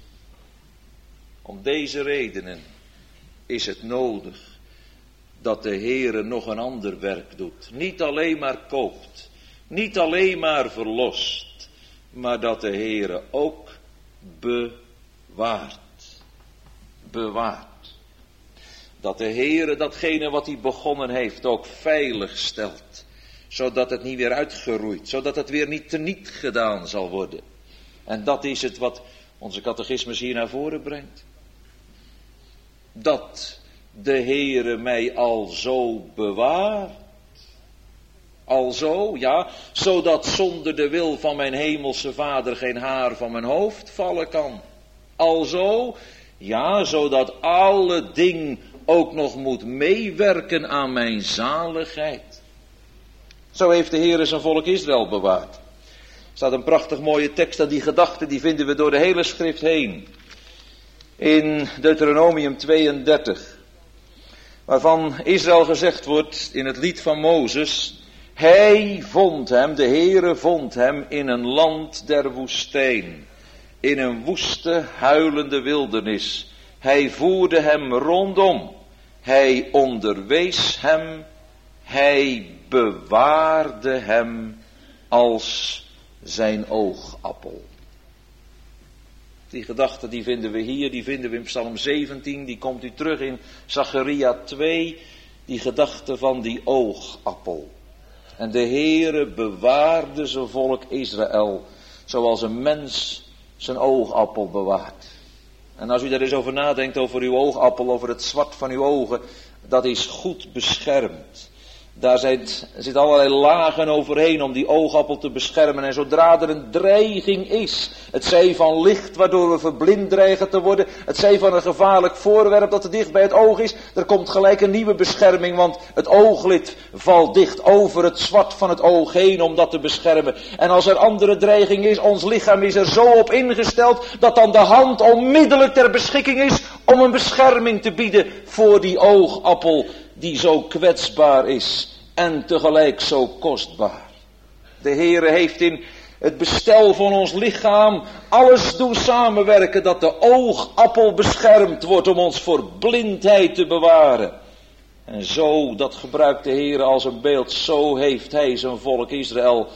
Om deze redenen is het nodig dat de Heere nog een ander werk doet. Niet alleen maar koopt, niet alleen maar verlost, maar dat de Heere ook bewaart. Bewaart. Dat de Heere datgene wat hij begonnen heeft ook veilig stelt. Zodat het niet weer uitgeroeid, zodat het weer niet teniet gedaan zal worden. En dat is het wat onze catechismus hier naar voren brengt. Dat de Heere mij al zo bewaart. Alzo, ja, zodat zonder de wil van mijn hemelse Vader geen haar van mijn hoofd vallen kan. Alzo, ja, zodat alle ding ook nog moet meewerken aan mijn zaligheid. Zo heeft de Heere zijn volk Israël bewaard. Er staat een prachtig mooie tekst aan die gedachte, die vinden we door de hele schrift heen. In Deuteronomium tweeëndertig, waarvan Israël gezegd wordt in het lied van Mozes, hij vond hem, de Heere vond hem in een land der woestijn, in een woeste, huilende wildernis. Hij voerde hem rondom, hij onderwees hem, hij bewaarde hem als zijn oogappel. Die gedachte die vinden we hier, die vinden we in Psalm zeventien, die komt u terug in Zacharia twee, die gedachte van die oogappel. En de Heere bewaarde zijn volk Israël zoals een mens zijn oogappel bewaart. En als u daar eens over nadenkt, over uw oogappel, over het zwart van uw ogen, dat is goed beschermd. Daar zit, zit allerlei lagen overheen om die oogappel te beschermen. En zodra er een dreiging is, het zij van licht waardoor we verblind dreigen te worden, het zij van een gevaarlijk voorwerp dat te dicht bij het oog is, er komt gelijk een nieuwe bescherming, want het ooglid valt dicht over het zwart van het oog heen om dat te beschermen. En als er andere dreiging is, ons lichaam is er zo op ingesteld, dat dan de hand onmiddellijk ter beschikking is om een bescherming te bieden voor die oogappel die zo kwetsbaar is en tegelijk zo kostbaar. De Heere heeft in het bestel van ons lichaam alles doen samenwerken dat de oogappel beschermd wordt om ons voor blindheid te bewaren. En zo, dat gebruikt de Heere als een beeld, zo heeft hij zijn volk Israël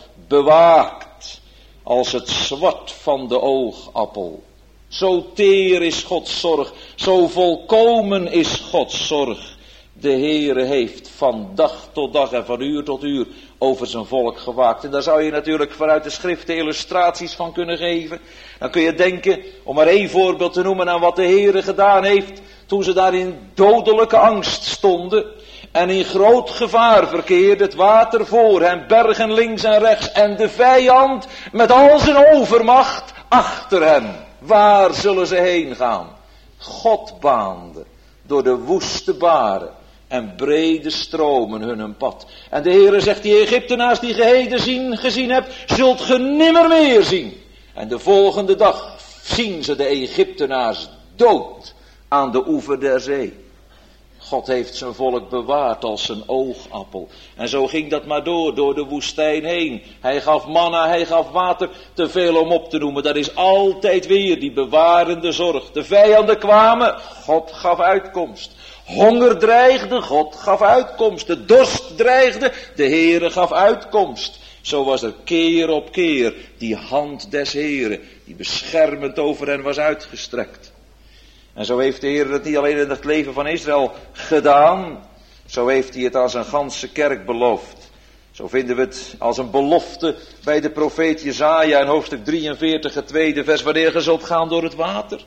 bewaakt als het zwart van de oogappel. Zo teer is Gods zorg, zo volkomen is Gods zorg. De Heere heeft van dag tot dag en van uur tot uur over zijn volk gewaakt. En daar zou je natuurlijk vanuit de schriften illustraties van kunnen geven. Dan kun je denken, om maar één voorbeeld te noemen aan wat de Heere gedaan heeft, toen ze daar in dodelijke angst stonden en in groot gevaar verkeerde, het water voor hen, bergen links en rechts en de vijand met al zijn overmacht achter hen. Waar zullen ze heen gaan? God baande door de woeste baren en brede stromen hun een pad. En de Heere zegt, die Egyptenaars die ge heden zien, gezien hebt, zult ge nimmer meer zien. En de volgende dag zien ze de Egyptenaars dood aan de oever der zee. God heeft zijn volk bewaard als zijn oogappel. En zo ging dat maar door, door de woestijn heen. Hij gaf manna, hij gaf water, te veel om op te noemen. Dat is altijd weer die bewarende zorg. De vijanden kwamen, God gaf uitkomst. Honger dreigde, God gaf uitkomst. De dorst dreigde, de Heere gaf uitkomst. Zo was er keer op keer die hand des Heeren, die beschermend over hen was uitgestrekt. En zo heeft de Heer het niet alleen in het leven van Israël gedaan, zo heeft hij het aan zijn ganse kerk beloofd. Zo vinden we het als een belofte bij de profeet Jesaja in hoofdstuk drieënveertig, het tweede vers, wanneer ge zult gaan door het water.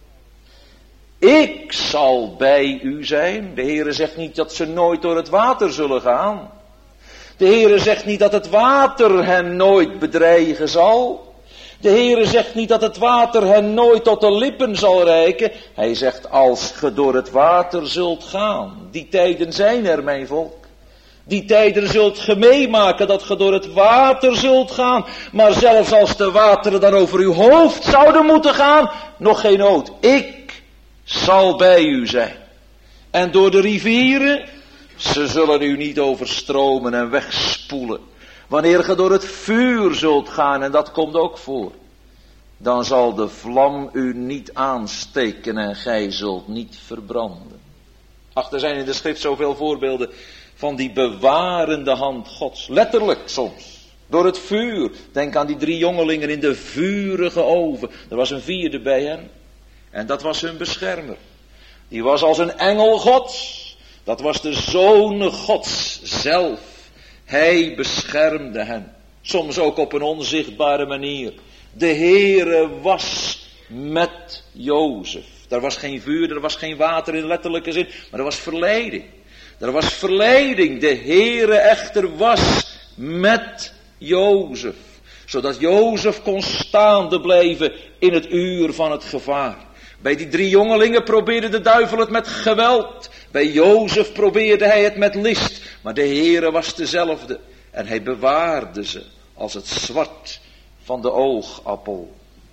Ik zal bij u zijn. De Heere zegt niet dat ze nooit door het water zullen gaan. De Heere zegt niet dat het water hen nooit bedreigen zal. De Heere zegt niet dat het water hen nooit tot de lippen zal reiken. Hij zegt, als ge door het water zult gaan. Die tijden zijn er, mijn volk. Die tijden zult ge meemaken dat ge door het water zult gaan. Maar zelfs als de wateren dan over uw hoofd zouden moeten gaan, nog geen nood. Ik zal bij u zijn. En door de rivieren, ze zullen u niet overstromen en wegspoelen. Wanneer ge door het vuur zult gaan, en dat komt ook voor, dan zal de vlam u niet aansteken en gij zult niet verbranden. Ach, er zijn in de schrift zoveel voorbeelden van die bewarende hand Gods. Letterlijk soms. Door het vuur. Denk aan die drie jongelingen in de vurige oven. Er was een vierde bij hen. En dat was hun beschermer. Die was als een engel Gods. Dat was de Zoon Gods zelf. Hij beschermde hen. Soms ook op een onzichtbare manier. De Heere was met Jozef. Er was geen vuur, er was geen water in letterlijke zin. Maar er was verleiding. Er was verleiding. De Heere echter was met Jozef. Zodat Jozef kon staande blijven in het uur van het gevaar. Bij die drie jongelingen probeerde de duivel het met geweld. Bij Jozef probeerde hij het met list. Maar de Heere was dezelfde. En hij bewaarde ze als het zwart van de oogappel.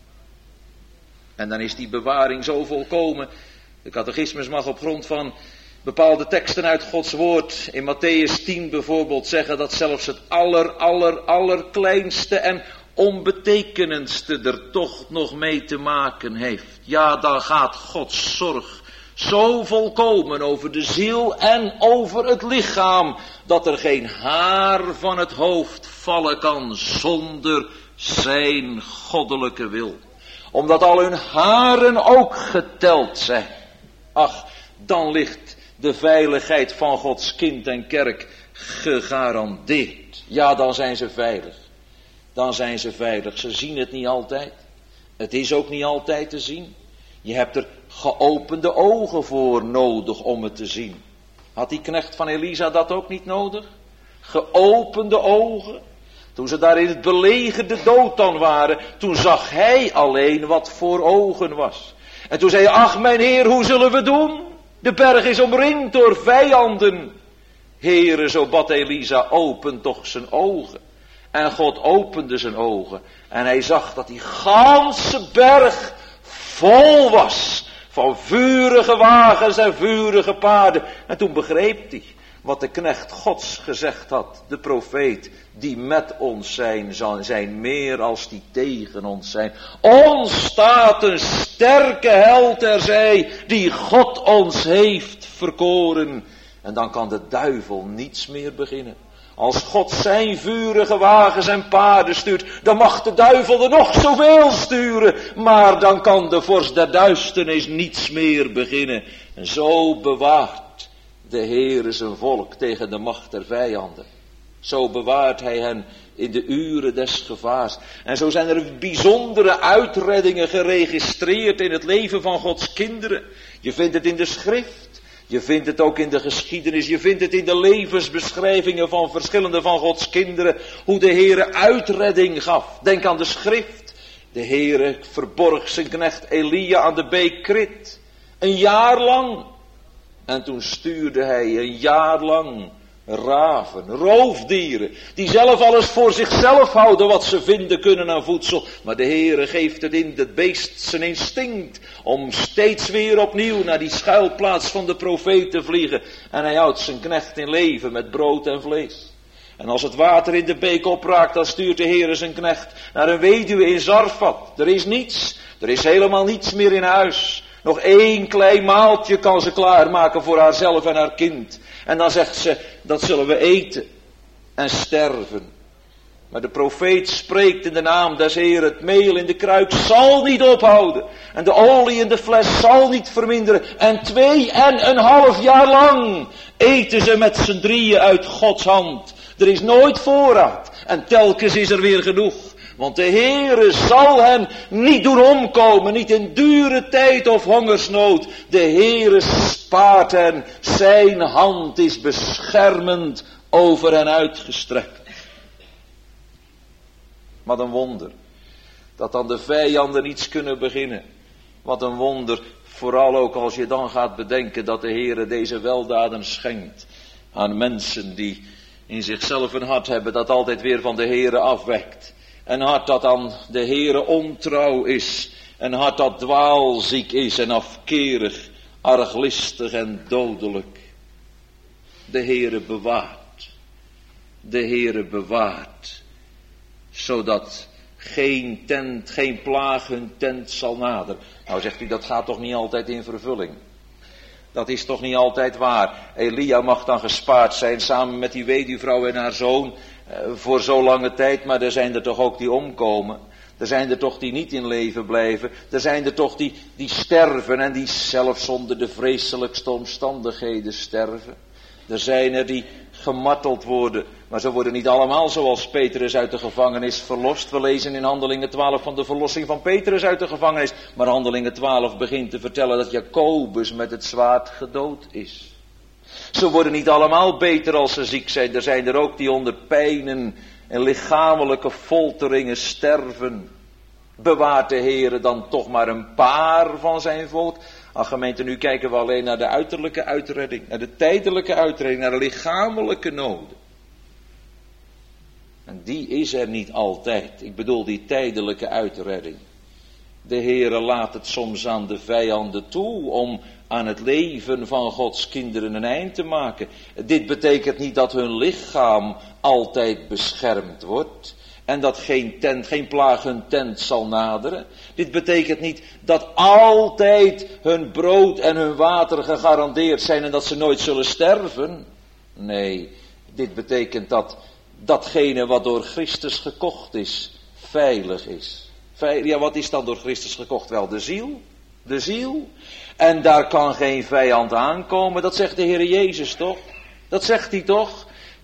En dan is die bewaring zo volkomen. De catechismus mag op grond van bepaalde teksten uit Gods woord in Mattheüs tien bijvoorbeeld zeggen dat zelfs het aller, aller, allerkleinste en onbetekenendste er toch nog mee te maken heeft. Ja, dan gaat Gods zorg zo volkomen over de ziel en over het lichaam, dat er geen haar van het hoofd vallen kan zonder zijn goddelijke wil. Omdat al hun haren ook geteld zijn. Ach, dan ligt de veiligheid van Gods kind en kerk gegarandeerd. Ja, dan zijn ze veilig. dan zijn ze veilig. Ze zien het niet altijd. Het is ook niet altijd te zien. Je hebt er geopende ogen voor nodig om het te zien. Had die knecht van Elisa dat ook niet nodig? Geopende ogen. Toen ze daar in het belegerde Dothan waren, toen zag hij alleen wat voor ogen was. En toen zei hij, ach mijn Heer, hoe zullen we doen? De berg is omringd door vijanden. Heere, zo bad Elisa, open toch zijn ogen. En God opende zijn ogen. En hij zag dat die ganse berg vol was van vurige wagens en vurige paarden. En toen begreep hij wat de knecht Gods gezegd had, de profeet, die met ons zijn, zal zijn meer als die tegen ons zijn. Ons staat een sterke held terzij, die God ons heeft verkoren. En dan kan de duivel niets meer beginnen. Als God zijn vurige wagens en paarden stuurt, dan mag de duivel er nog zoveel sturen. Maar dan kan de vorst der duisternis niets meer beginnen. En zo bewaart de Heere zijn volk tegen de macht der vijanden. Zo bewaart hij hen in de uren des gevaars. En zo zijn er bijzondere uitreddingen geregistreerd in het leven van Gods kinderen. Je vindt het in de schrift. Je vindt het ook in de geschiedenis. Je vindt het in de levensbeschrijvingen van verschillende van Gods kinderen. Hoe de Heere uitredding gaf. Denk aan de schrift. De Heere verborg zijn knecht Elia aan de beek Krit. Een jaar lang. En toen stuurde hij een jaar lang raven, roofdieren, die zelf alles voor zichzelf houden wat ze vinden kunnen aan voedsel. Maar de Heere geeft het in het beest zijn instinct om steeds weer opnieuw naar die schuilplaats van de profeet te vliegen. En hij houdt zijn knecht in leven met brood en vlees. En als het water in de beek opraakt, dan stuurt de Heere zijn knecht naar een weduwe in Zarfat. Er is niets, er is helemaal niets meer in huis. Nog één klein maaltje kan ze klaarmaken voor haarzelf en haar kind. En dan zegt ze, dat zullen we eten en sterven. Maar de profeet spreekt in de naam des Heeren, het meel in de kruik zal niet ophouden. En de olie in de fles zal niet verminderen. En twee en een half jaar lang eten ze met z'n drieën uit Gods hand. Er is nooit voorraad en telkens is er weer genoeg. Want de Heere zal hen niet doen omkomen, niet in dure tijd of hongersnood. De Heere spaart hen, zijn hand is beschermend over hen uitgestrekt. Wat een wonder, dat dan de vijanden niets kunnen beginnen. Wat een wonder, vooral ook als je dan gaat bedenken dat de Heere deze weldaden schenkt aan mensen die in zichzelf een hart hebben dat altijd weer van de Heere afwekt. Een hart dat aan de Heere ontrouw is. Een hart dat dwaalziek is en afkerig, arglistig en dodelijk. De Heere bewaart. De Heere bewaart. Zodat geen tent, geen plaag hun tent zal naderen. Nou zegt u, dat gaat toch niet altijd in vervulling. Dat is toch niet altijd waar. Elia mag dan gespaard zijn samen met die weduwvrouw en haar zoon. Voor zo lange tijd, maar er zijn er toch ook die omkomen. Er zijn er toch die niet in leven blijven. Er zijn er toch die, die sterven en die zelfs onder de vreselijkste omstandigheden sterven. Er zijn er die gemarteld worden, maar ze worden niet allemaal zoals Petrus uit de gevangenis verlost. We lezen in Handelingen twaalf van de verlossing van Petrus uit de gevangenis. Maar Handelingen twaalf begint te vertellen dat Jacobus met het zwaard gedood is. Ze worden niet allemaal beter als ze ziek zijn. Er zijn er ook die onder pijnen en lichamelijke folteringen sterven. Bewaart de Heere dan toch maar een paar van zijn volk? Ach gemeente, nu kijken we alleen naar de uiterlijke uitredding. Naar de tijdelijke uitredding, naar de lichamelijke noden. En die is er niet altijd. Ik bedoel die tijdelijke uitredding. De Heere laat het soms aan de vijanden toe om aan het leven van Gods kinderen een eind te maken. Dit betekent niet dat hun lichaam altijd beschermd wordt en dat geen tent, geen plaag hun tent zal naderen. Dit betekent niet dat altijd hun brood en hun water gegarandeerd zijn en dat ze nooit zullen sterven. Nee, dit betekent dat datgene wat door Christus gekocht is, veilig is. Ja, wat is dan door Christus gekocht? Wel, de ziel. De ziel. En daar kan geen vijand aankomen. Dat zegt de Heer Jezus toch? Dat zegt hij toch?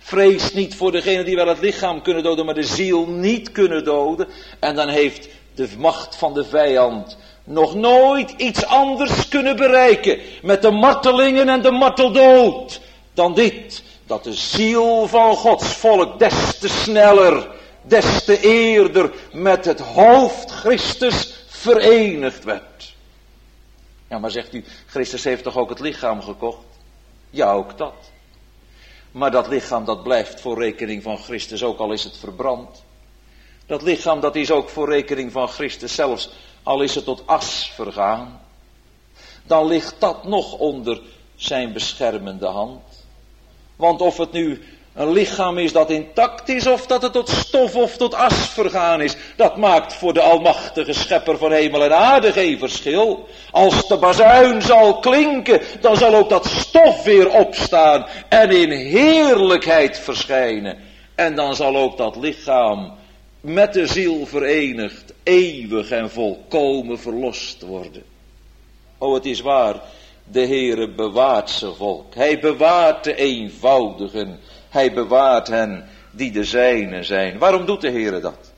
Vrees niet voor degenen die wel het lichaam kunnen doden, maar de ziel niet kunnen doden. En dan heeft de macht van de vijand nog nooit iets anders kunnen bereiken met de martelingen en de marteldood dan dit. Dat de ziel van Gods volk des te sneller, des te eerder met het hoofd Christus verenigd werd. Ja, maar zegt u, Christus heeft toch ook het lichaam gekocht? Ja, ook dat. Maar dat lichaam dat blijft voor rekening van Christus, ook al is het verbrand. Dat lichaam dat is ook voor rekening van Christus, zelfs al is het tot as vergaan. Dan ligt dat nog onder zijn beschermende hand. Want of het nu een lichaam is dat intact is, of dat het tot stof of tot as vergaan is, dat maakt voor de almachtige schepper van hemel en aarde geen verschil. Als de bazuin zal klinken, dan zal ook dat stof weer opstaan en in heerlijkheid verschijnen. En dan zal ook dat lichaam met de ziel verenigd, eeuwig en volkomen verlost worden. O, het is waar, de Heere bewaart zijn volk. Hij bewaart de eenvoudigen. Hij bewaart hen die de zijnen zijn. Waarom doet de Heere dat?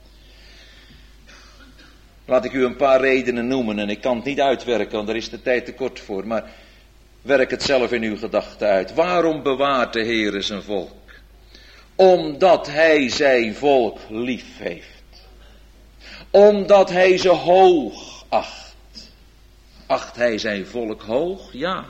Laat ik u een paar redenen noemen en ik kan het niet uitwerken, want daar is de tijd te kort voor. Maar werk het zelf in uw gedachten uit. Waarom bewaart de Heere zijn volk? Omdat hij zijn volk lief heeft. Omdat hij ze hoog acht. Acht hij zijn volk hoog? Ja.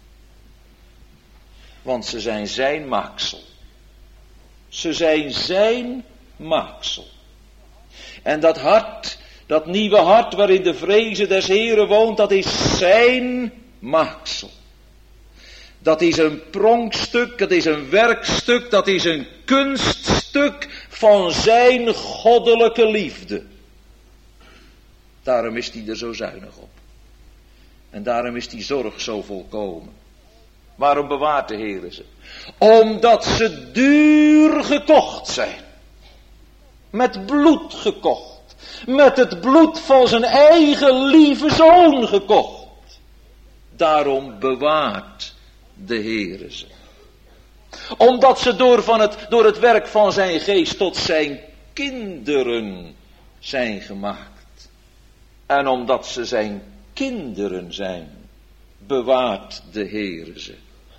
Want ze zijn zijn maaksel. Ze zijn zijn maaksel. En dat hart, dat nieuwe hart waarin de vreze des Heeren woont, dat is zijn maaksel. Dat is een pronkstuk, dat is een werkstuk, dat is een kunststuk van zijn goddelijke liefde. Daarom is hij er zo zuinig op. En daarom is die zorg zo volkomen. Waarom bewaart de Heer ze? Omdat ze duur gekocht zijn. Met bloed gekocht. Met het bloed van zijn eigen lieve zoon gekocht. Daarom bewaart de Heer ze. Omdat ze door, van het, door het werk van zijn geest tot zijn kinderen zijn gemaakt. En omdat ze zijn kinderen zijn, bewaart de Heere ze.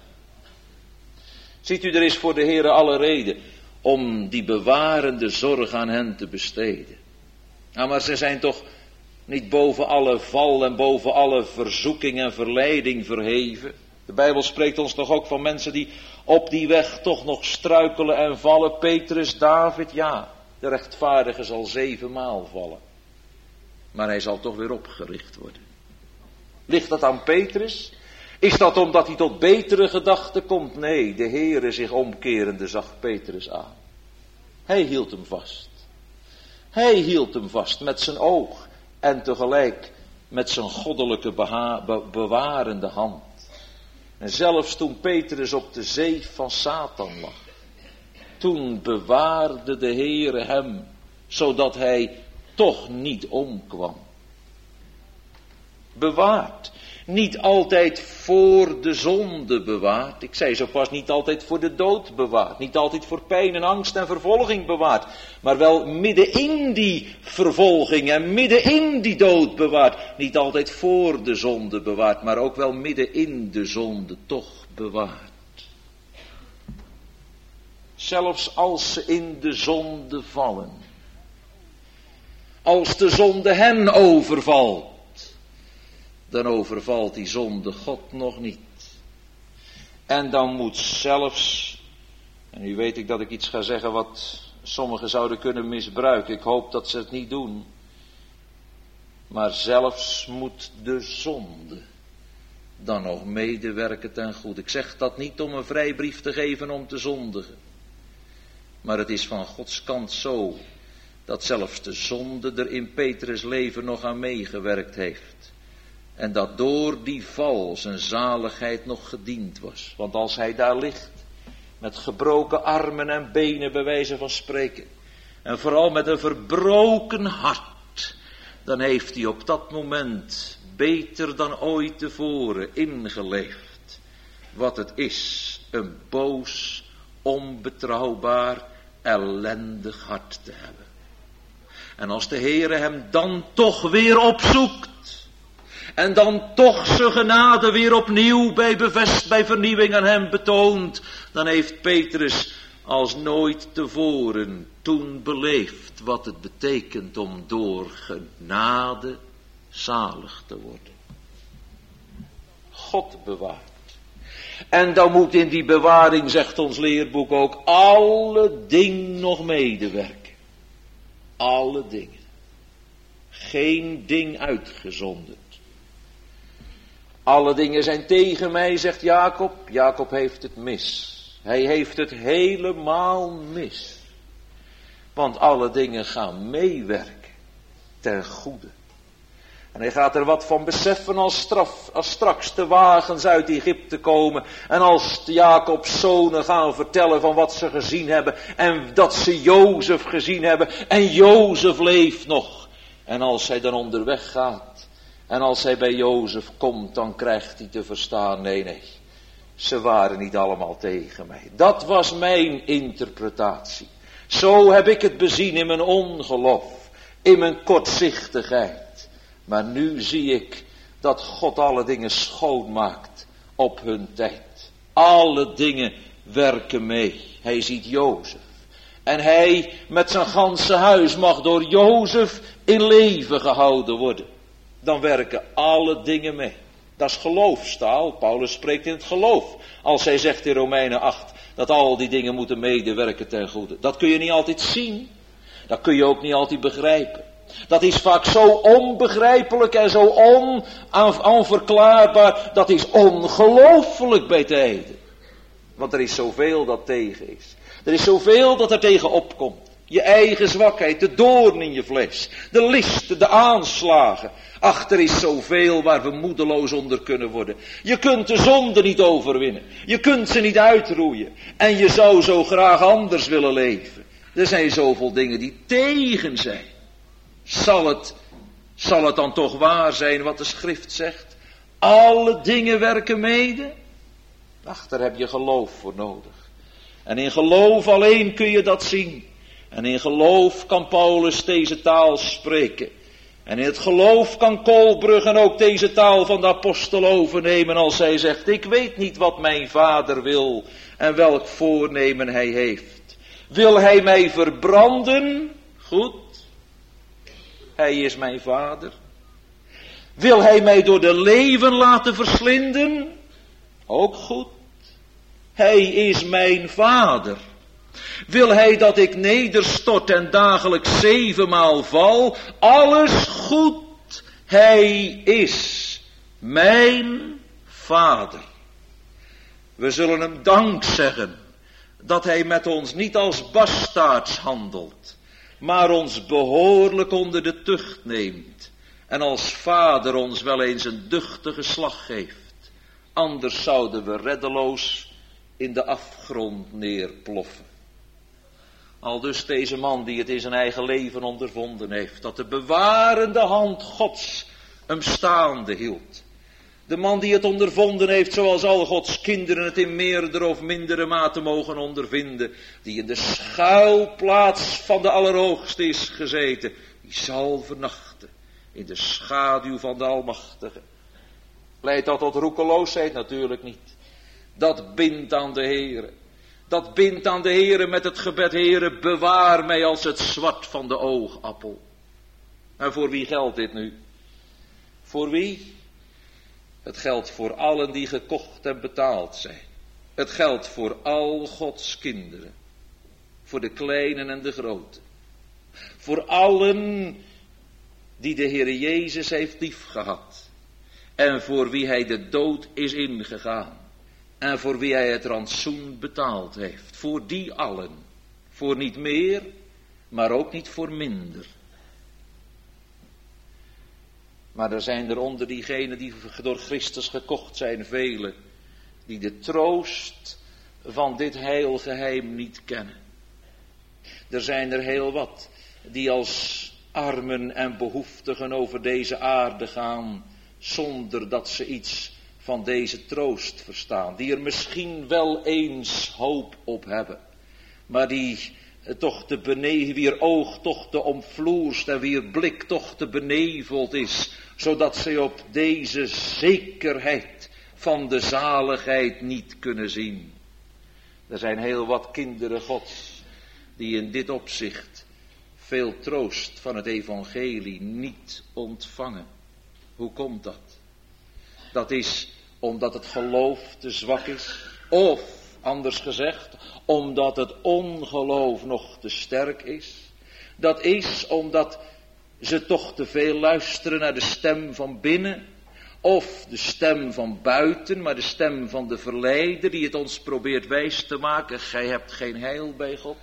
Ziet u, er is voor de Heere alle reden om die bewarende zorg aan hen te besteden. Nou, maar ze zijn toch niet boven alle val en boven alle verzoeking en verleiding verheven. De Bijbel spreekt ons toch ook van mensen die op die weg toch nog struikelen en vallen. Petrus, David, ja, de rechtvaardige zal zevenmaal vallen. Maar hij zal toch weer opgericht worden. Ligt dat aan Petrus? Is dat omdat hij tot betere gedachten komt? Nee, de Heere zich omkerende zag Petrus aan. Hij hield hem vast. Hij hield hem vast met zijn oog en tegelijk met zijn goddelijke beha- be- bewarende hand. En zelfs toen Petrus op de zeef van Satan lag, toen bewaarde de Heere hem, zodat hij toch niet omkwam. Bewaard. Niet altijd voor de zonde bewaard. Ik zei zo pas, niet altijd voor de dood bewaard. Niet altijd voor pijn en angst en vervolging bewaard. Maar wel midden in die vervolging en midden in die dood bewaard. Niet altijd voor de zonde bewaard, maar ook wel midden in de zonde toch bewaard. Zelfs als ze in de zonde vallen. Als de zonde hen overvalt. Dan overvalt die zonde God nog niet. En dan moet zelfs, en nu weet ik dat ik iets ga zeggen wat sommigen zouden kunnen misbruiken. Ik hoop dat ze het niet doen. Maar zelfs moet de zonde dan nog medewerken ten goede. Ik zeg dat niet om een vrijbrief te geven om te zondigen. Maar het is van Gods kant zo dat zelfs de zonde er in Petrus' leven nog aan meegewerkt heeft. En dat door die val zijn zaligheid nog gediend was. Want als hij daar ligt, met gebroken armen en benen bij wijze van spreken, en vooral met een verbroken hart, dan heeft hij op dat moment beter dan ooit tevoren ingeleefd wat het is een boos, onbetrouwbaar, ellendig hart te hebben. En als de Heere hem dan toch weer opzoekt, en dan toch zijn genade weer opnieuw bij bevest, bij vernieuwing aan hem betoont, dan heeft Petrus als nooit tevoren toen beleefd wat het betekent om door genade zalig te worden. God bewaart. En dan moet in die bewaring, zegt ons leerboek ook, alle dingen nog medewerken. Alle dingen. Geen ding uitgezonderd. Alle dingen zijn tegen mij, zegt Jacob. Jacob heeft het mis. Hij heeft het helemaal mis. Want alle dingen gaan meewerken ten goede. En hij gaat er wat van beseffen als, straf, als straks de wagens uit Egypte komen. En als Jacob's zonen gaan vertellen van wat ze gezien hebben. En dat ze Jozef gezien hebben. En Jozef leeft nog. En als hij dan onderweg gaat. En als hij bij Jozef komt, dan krijgt hij te verstaan. Nee, nee. Ze waren niet allemaal tegen mij. Dat was mijn interpretatie. Zo heb ik het bezien in mijn ongeloof. In mijn kortzichtigheid. Maar nu zie ik dat God alle dingen schoonmaakt op hun tijd. Alle dingen werken mee. Hij ziet Jozef. En hij met zijn ganse huis mag door Jozef in leven gehouden worden. Dan werken alle dingen mee. Dat is geloofstaal. Paulus spreekt in het geloof. Als hij zegt in Romeinen acht dat al die dingen moeten medewerken ten goede. Dat kun je niet altijd zien. Dat kun je ook niet altijd begrijpen. Dat is vaak zo onbegrijpelijk en zo on, onverklaarbaar. Dat is ongelooflijk bij tijden. Want er is zoveel dat tegen is. Er is zoveel dat er tegen opkomt. Je eigen zwakheid, de doorn in je vlees. De listen, de aanslagen. Ach, er is zoveel waar we moedeloos onder kunnen worden. Je kunt de zonde niet overwinnen. Je kunt ze niet uitroeien. En je zou zo graag anders willen leven. Er zijn zoveel dingen die tegen zijn. Zal het, zal het dan toch waar zijn wat de schrift zegt? Alle dingen werken mede? Ach, daar heb je geloof voor nodig. En in geloof alleen kun je dat zien. En in geloof kan Paulus deze taal spreken. En in het geloof kan Kolbruggen ook deze taal van de apostel overnemen als hij zegt: ik weet niet wat mijn vader wil en welk voornemen hij heeft. Wil hij mij verbranden? Goed. Hij is mijn vader. Wil hij mij door de leven laten verslinden? Ook goed. Hij is mijn vader. Wil hij dat ik nederstort en dagelijks zevenmaal val? Alles goed. Hij is mijn vader. We zullen hem dank zeggen dat hij met ons niet als bastaards handelt, maar ons behoorlijk onder de tucht neemt en als vader ons wel eens een duchtige slag geeft. Anders zouden we reddeloos in de afgrond neerploffen. Aldus deze man die het in zijn eigen leven ondervonden heeft, dat de bewarende hand Gods hem staande hield. De man die het ondervonden heeft zoals al Gods kinderen het in meerdere of mindere mate mogen ondervinden. Die in de schuilplaats van de Allerhoogste is gezeten. Die zal vernachten in de schaduw van de Almachtige. Leidt dat tot roekeloosheid? Natuurlijk niet. Dat bindt aan de Heere. Dat bindt aan de Heere met het gebed: Heere, bewaar mij als het zwart van de oogappel. En voor wie geldt dit nu? Voor wie? Het geldt voor allen die gekocht en betaald zijn. Het geldt voor al Gods kinderen. Voor de kleinen en de groten. Voor allen die de Heere Jezus heeft liefgehad. En voor wie hij de dood is ingegaan. En voor wie hij het rantsoen betaald heeft. Voor die allen. Voor niet meer, maar ook niet voor minder. Maar er zijn er onder diegenen die door Christus gekocht zijn velen. Die de troost van dit heilgeheim niet kennen. Er zijn er heel wat die als armen en behoeftigen over deze aarde gaan. Zonder dat ze iets van deze troost verstaan. Die er misschien wel eens hoop op hebben. Maar die toch te beneden, wier oog toch te omvloerst en wier blik toch te beneveld is. Zodat zij op deze zekerheid van de zaligheid niet kunnen zien. Er zijn heel wat kinderen Gods die in dit opzicht veel troost van het evangelie niet ontvangen. Hoe komt dat? Dat is omdat het geloof te zwak is, of anders gezegd, omdat het ongeloof nog te sterk is. Dat is omdat ze toch te veel luisteren naar de stem van binnen, of de stem van buiten, maar de stem van de verleider die het ons probeert wijs te maken, gij hebt geen heil bij God.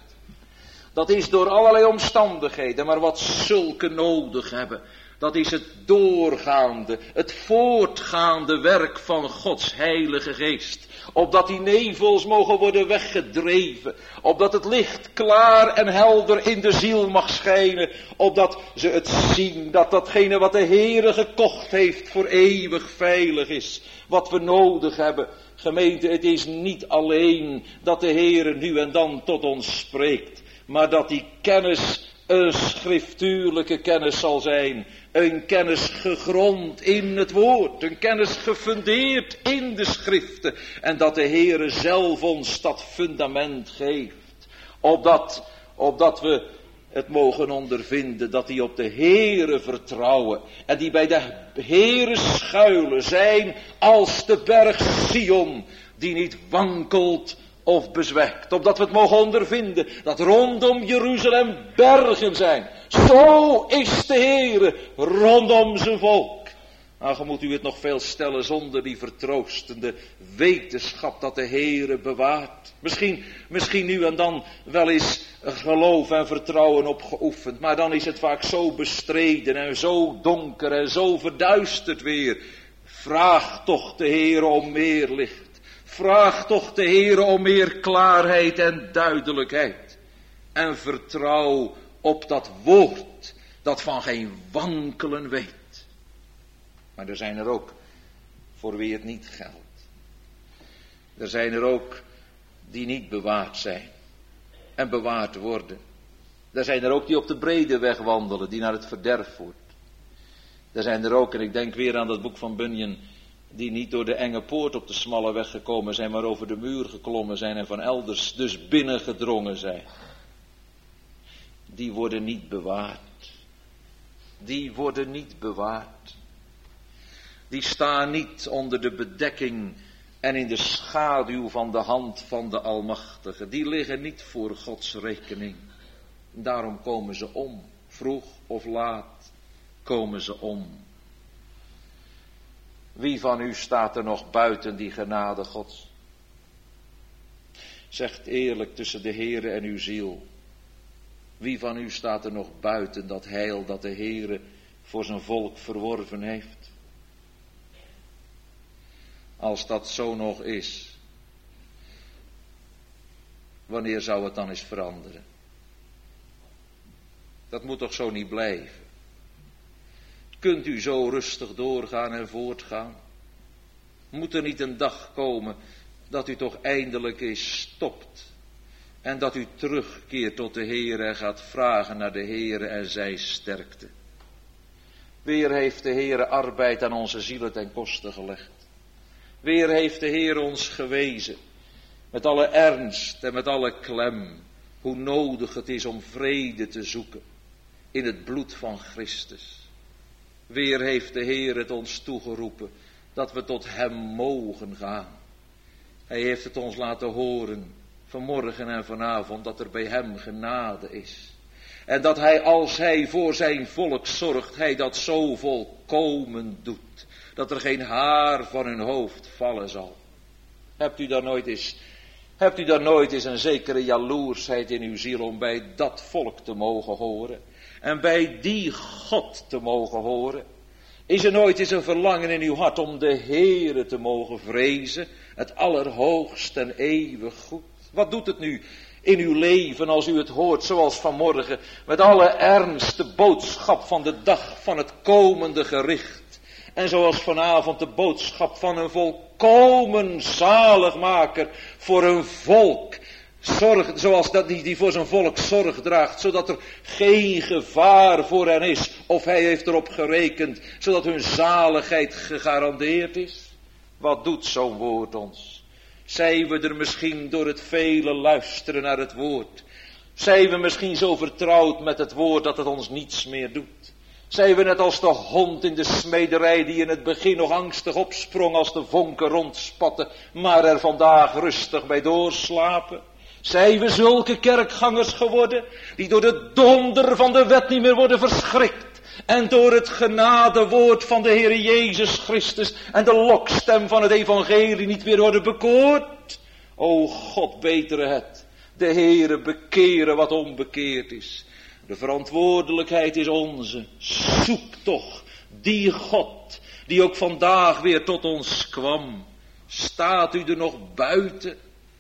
Dat is door allerlei omstandigheden, maar wat zulken nodig hebben. Dat is het doorgaande, het voortgaande werk van Gods heilige geest. Opdat die nevels mogen worden weggedreven. Opdat het licht klaar en helder in de ziel mag schijnen. Opdat ze het zien dat datgene wat de Heere gekocht heeft voor eeuwig veilig is. Wat we nodig hebben. Gemeente, het is niet alleen dat de Heere nu en dan tot ons spreekt. Maar dat die kennis een schriftuurlijke kennis zal zijn. Een kennis gegrond in het woord. Een kennis gefundeerd in de schriften. En dat de Heere zelf ons dat fundament geeft. Opdat, opdat we het mogen ondervinden dat die op de Heere vertrouwen. En die bij de Heere schuilen zijn als de berg Sion. Die niet wankelt of bezwekt. Opdat we het mogen ondervinden dat rondom Jeruzalem bergen zijn. Zo is de Heere rondom zijn volk. Nou, dan moet u het nog veel stellen zonder die vertroostende wetenschap dat de Heere bewaart. Misschien, misschien nu en dan wel eens geloof en vertrouwen op geoefend. Maar dan is het vaak zo bestreden en zo donker en zo verduisterd weer. Vraag toch de Heere om meer licht. Vraag toch de Heere om meer klaarheid en duidelijkheid. En vertrouw op dat woord dat van geen wankelen weet. Maar er zijn er ook voor wie het niet geldt. Er zijn er ook die niet bewaard zijn en bewaard worden. Er zijn er ook die op de brede weg wandelen, die naar het verderf voert. Er zijn er ook, en ik denk weer aan dat boek van Bunyan, die niet door de enge poort op de smalle weg gekomen zijn, maar over de muur geklommen zijn en van elders dus binnengedrongen zijn. Die worden niet bewaard. Die worden niet bewaard. Die staan niet onder de bedekking en in de schaduw van de hand van de Almachtige. Die liggen niet voor Gods rekening. Daarom komen ze om. Vroeg of laat komen ze om. Wie van u staat er nog buiten die genade Gods? Zegt eerlijk tussen de Heere en uw ziel. Wie van u staat er nog buiten dat heil dat de Heere voor zijn volk verworven heeft? Als dat zo nog is, wanneer zou het dan eens veranderen? Dat moet toch zo niet blijven? Kunt u zo rustig doorgaan en voortgaan? Moet er niet een dag komen dat u toch eindelijk eens stopt en dat u terugkeert tot de Heere en gaat vragen naar de Heere en zijn sterkte? Weer heeft de Heere arbeid aan onze zielen ten koste gelegd. Weer heeft de Heere ons gewezen, met alle ernst en met alle klem, hoe nodig het is om vrede te zoeken in het bloed van Christus. Weer heeft de Heer het ons toegeroepen dat we tot hem mogen gaan. Hij heeft het ons laten horen vanmorgen en vanavond dat er bij hem genade is. En dat hij, als hij voor zijn volk zorgt, hij dat zo volkomen doet. Dat er geen haar van hun hoofd vallen zal. Hebt u daar nooit eens, hebt u daar nooit eens een zekere jaloersheid in uw ziel om bij dat volk te mogen horen? En bij die God te mogen horen? Is er nooit eens een verlangen in uw hart om de Heere te mogen vrezen? Het allerhoogst en eeuwig goed. Wat doet het nu in uw leven als u het hoort zoals vanmorgen? Met alle ernst de boodschap van de dag van het komende gericht. En zoals vanavond de boodschap van een volkomen zaligmaker voor een volk. Zorg, zoals dat die, die voor zijn volk zorg draagt, zodat er geen gevaar voor hen is. Of hij heeft erop gerekend, zodat hun zaligheid gegarandeerd is. Wat doet zo'n woord ons? Zijn we er misschien door het vele luisteren naar het woord? Zijn we misschien zo vertrouwd met het woord dat het ons niets meer doet? Zijn we net als de hond in de smederij die in het begin nog angstig opsprong als de vonken rondspatten, maar er vandaag rustig bij doorslapen? Zijn we zulke kerkgangers geworden die door de donder van de wet niet meer worden verschrikt en door het genadewoord van de Heer Jezus Christus en de lokstem van het evangelie niet meer worden bekoord? O God, betere het, de Heere bekeren wat onbekeerd is. De verantwoordelijkheid is onze. Zoek toch die God die ook vandaag weer tot ons kwam. Staat u er nog buiten?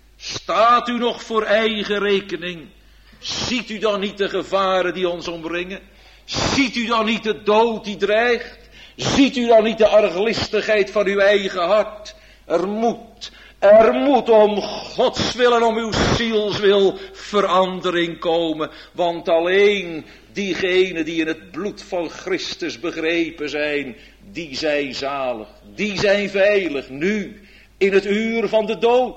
Staat u nog voor eigen rekening? Ziet u dan niet de gevaren die ons omringen? Ziet u dan niet de dood die dreigt? Ziet u dan niet de arglistigheid van uw eigen hart? Er moet, er moet om Gods wil en om uw zielswil verandering komen. Want alleen diegenen die in het bloed van Christus begrepen zijn, die zijn zalig. Die zijn veilig nu, in het uur van de dood.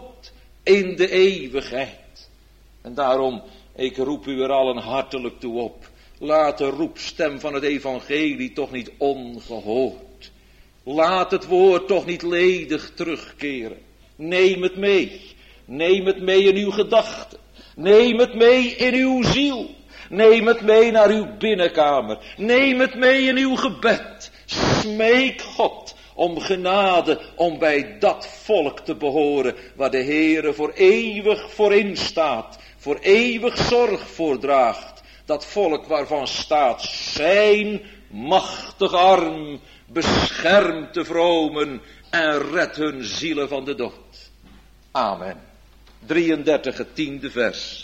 In de eeuwigheid. En daarom, ik roep u er allen hartelijk toe op. Laat de roepstem van het evangelie toch niet ongehoord. Laat het woord toch niet ledig terugkeren. Neem het mee. Neem het mee in uw gedachten. Neem het mee in uw ziel. Neem het mee naar uw binnenkamer. Neem het mee in uw gebed. Smeek God om genade, om bij dat volk te behoren, waar de Heere voor eeuwig voor instaat, voor eeuwig zorg voor draagt. Dat volk waarvan staat zijn machtige arm, beschermt de vromen en redt hun zielen van de dood. Amen. drieëndertig, het tiende vers.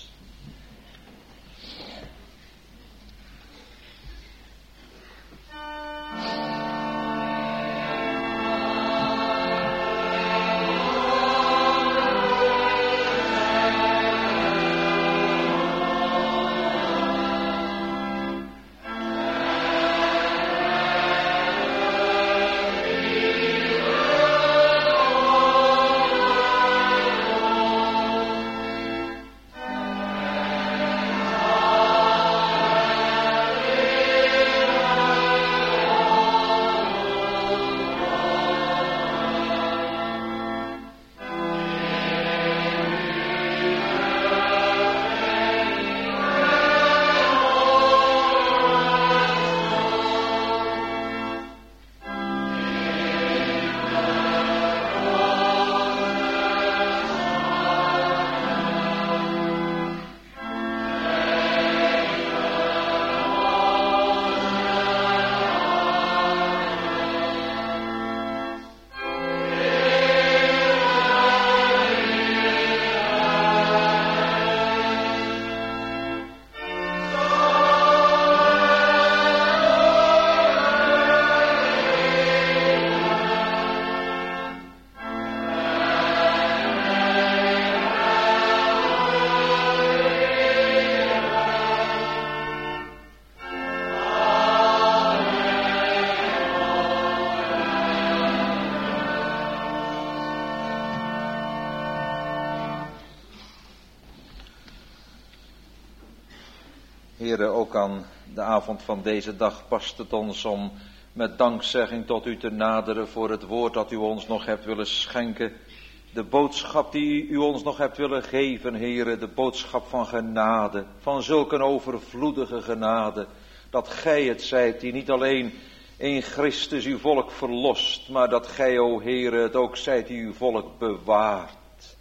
Heere, ook aan de avond van deze dag past het ons om met dankzegging tot u te naderen voor het woord dat u ons nog hebt willen schenken. De boodschap die u ons nog hebt willen geven, Heere, de boodschap van genade, van zulk een overvloedige genade, dat gij het zijt die niet alleen in Christus uw volk verlost, maar dat gij, o Heere, het ook zijt die uw volk bewaart.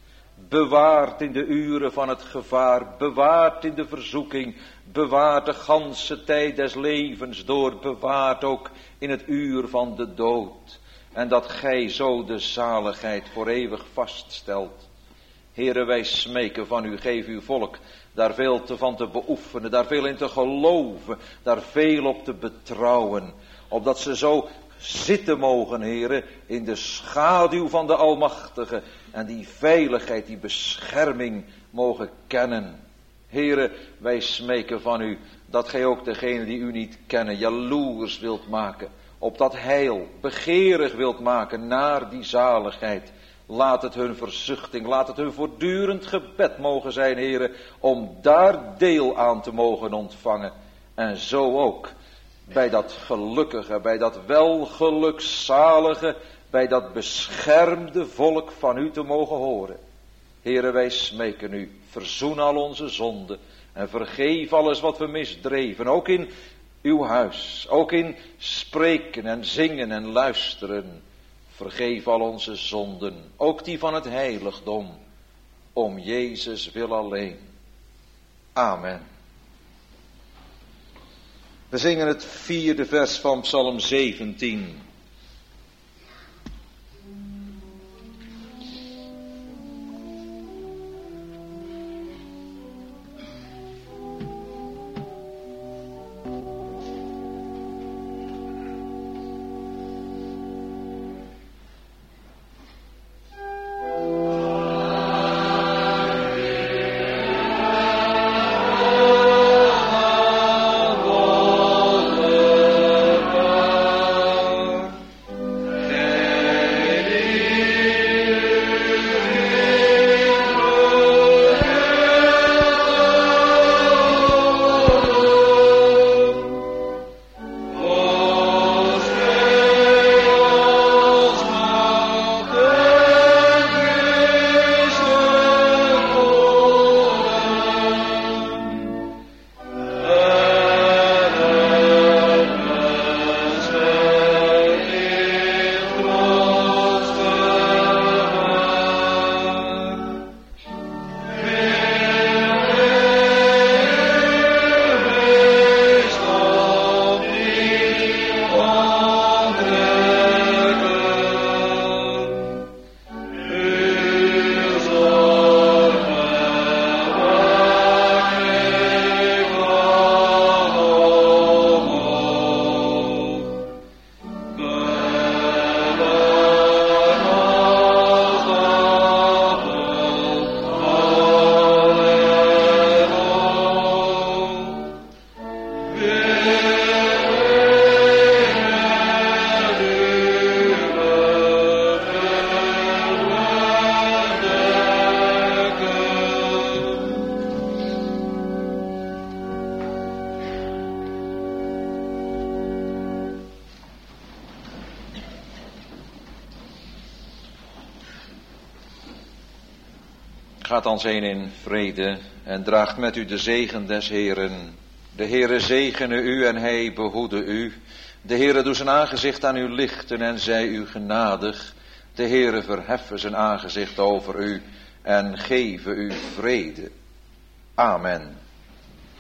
Bewaart in de uren van het gevaar, bewaart in de verzoeking, bewaart de ganse tijd des levens door, bewaart ook in het uur van de dood. En dat gij zo de zaligheid voor eeuwig vaststelt. Heere, wij smeken van u, geef uw volk daar veel te van te beoefenen, daar veel in te geloven, daar veel op te betrouwen. Opdat ze zo zitten mogen, Heere, in de schaduw van de Almachtige. En die veiligheid, die bescherming mogen kennen. Heere, wij smeken van u dat gij ook degenen die u niet kennen jaloers wilt maken. Op dat heil, begeerig wilt maken naar die zaligheid. Laat het hun verzuchting, laat het hun voortdurend gebed mogen zijn, Heere, om daar deel aan te mogen ontvangen. En zo ook bij dat gelukkige, bij dat welgelukzalige, bij dat beschermde volk van u te mogen horen. Heere, wij smeken u, verzoen al onze zonden en vergeef alles wat we misdreven, ook in uw huis, ook in spreken en zingen en luisteren. Vergeef al onze zonden, ook die van het heiligdom, om Jezus wil alleen. Amen. We zingen het vierde vers van Psalm zeventien. Gaat dan heen in vrede en draagt met u de zegen des Heeren. De Heere zegene u en hij behoede u. De Heere doe zijn aangezicht aan u lichten en zij u genadig. De Heere verheffen zijn aangezicht over u en geven u vrede. Amen.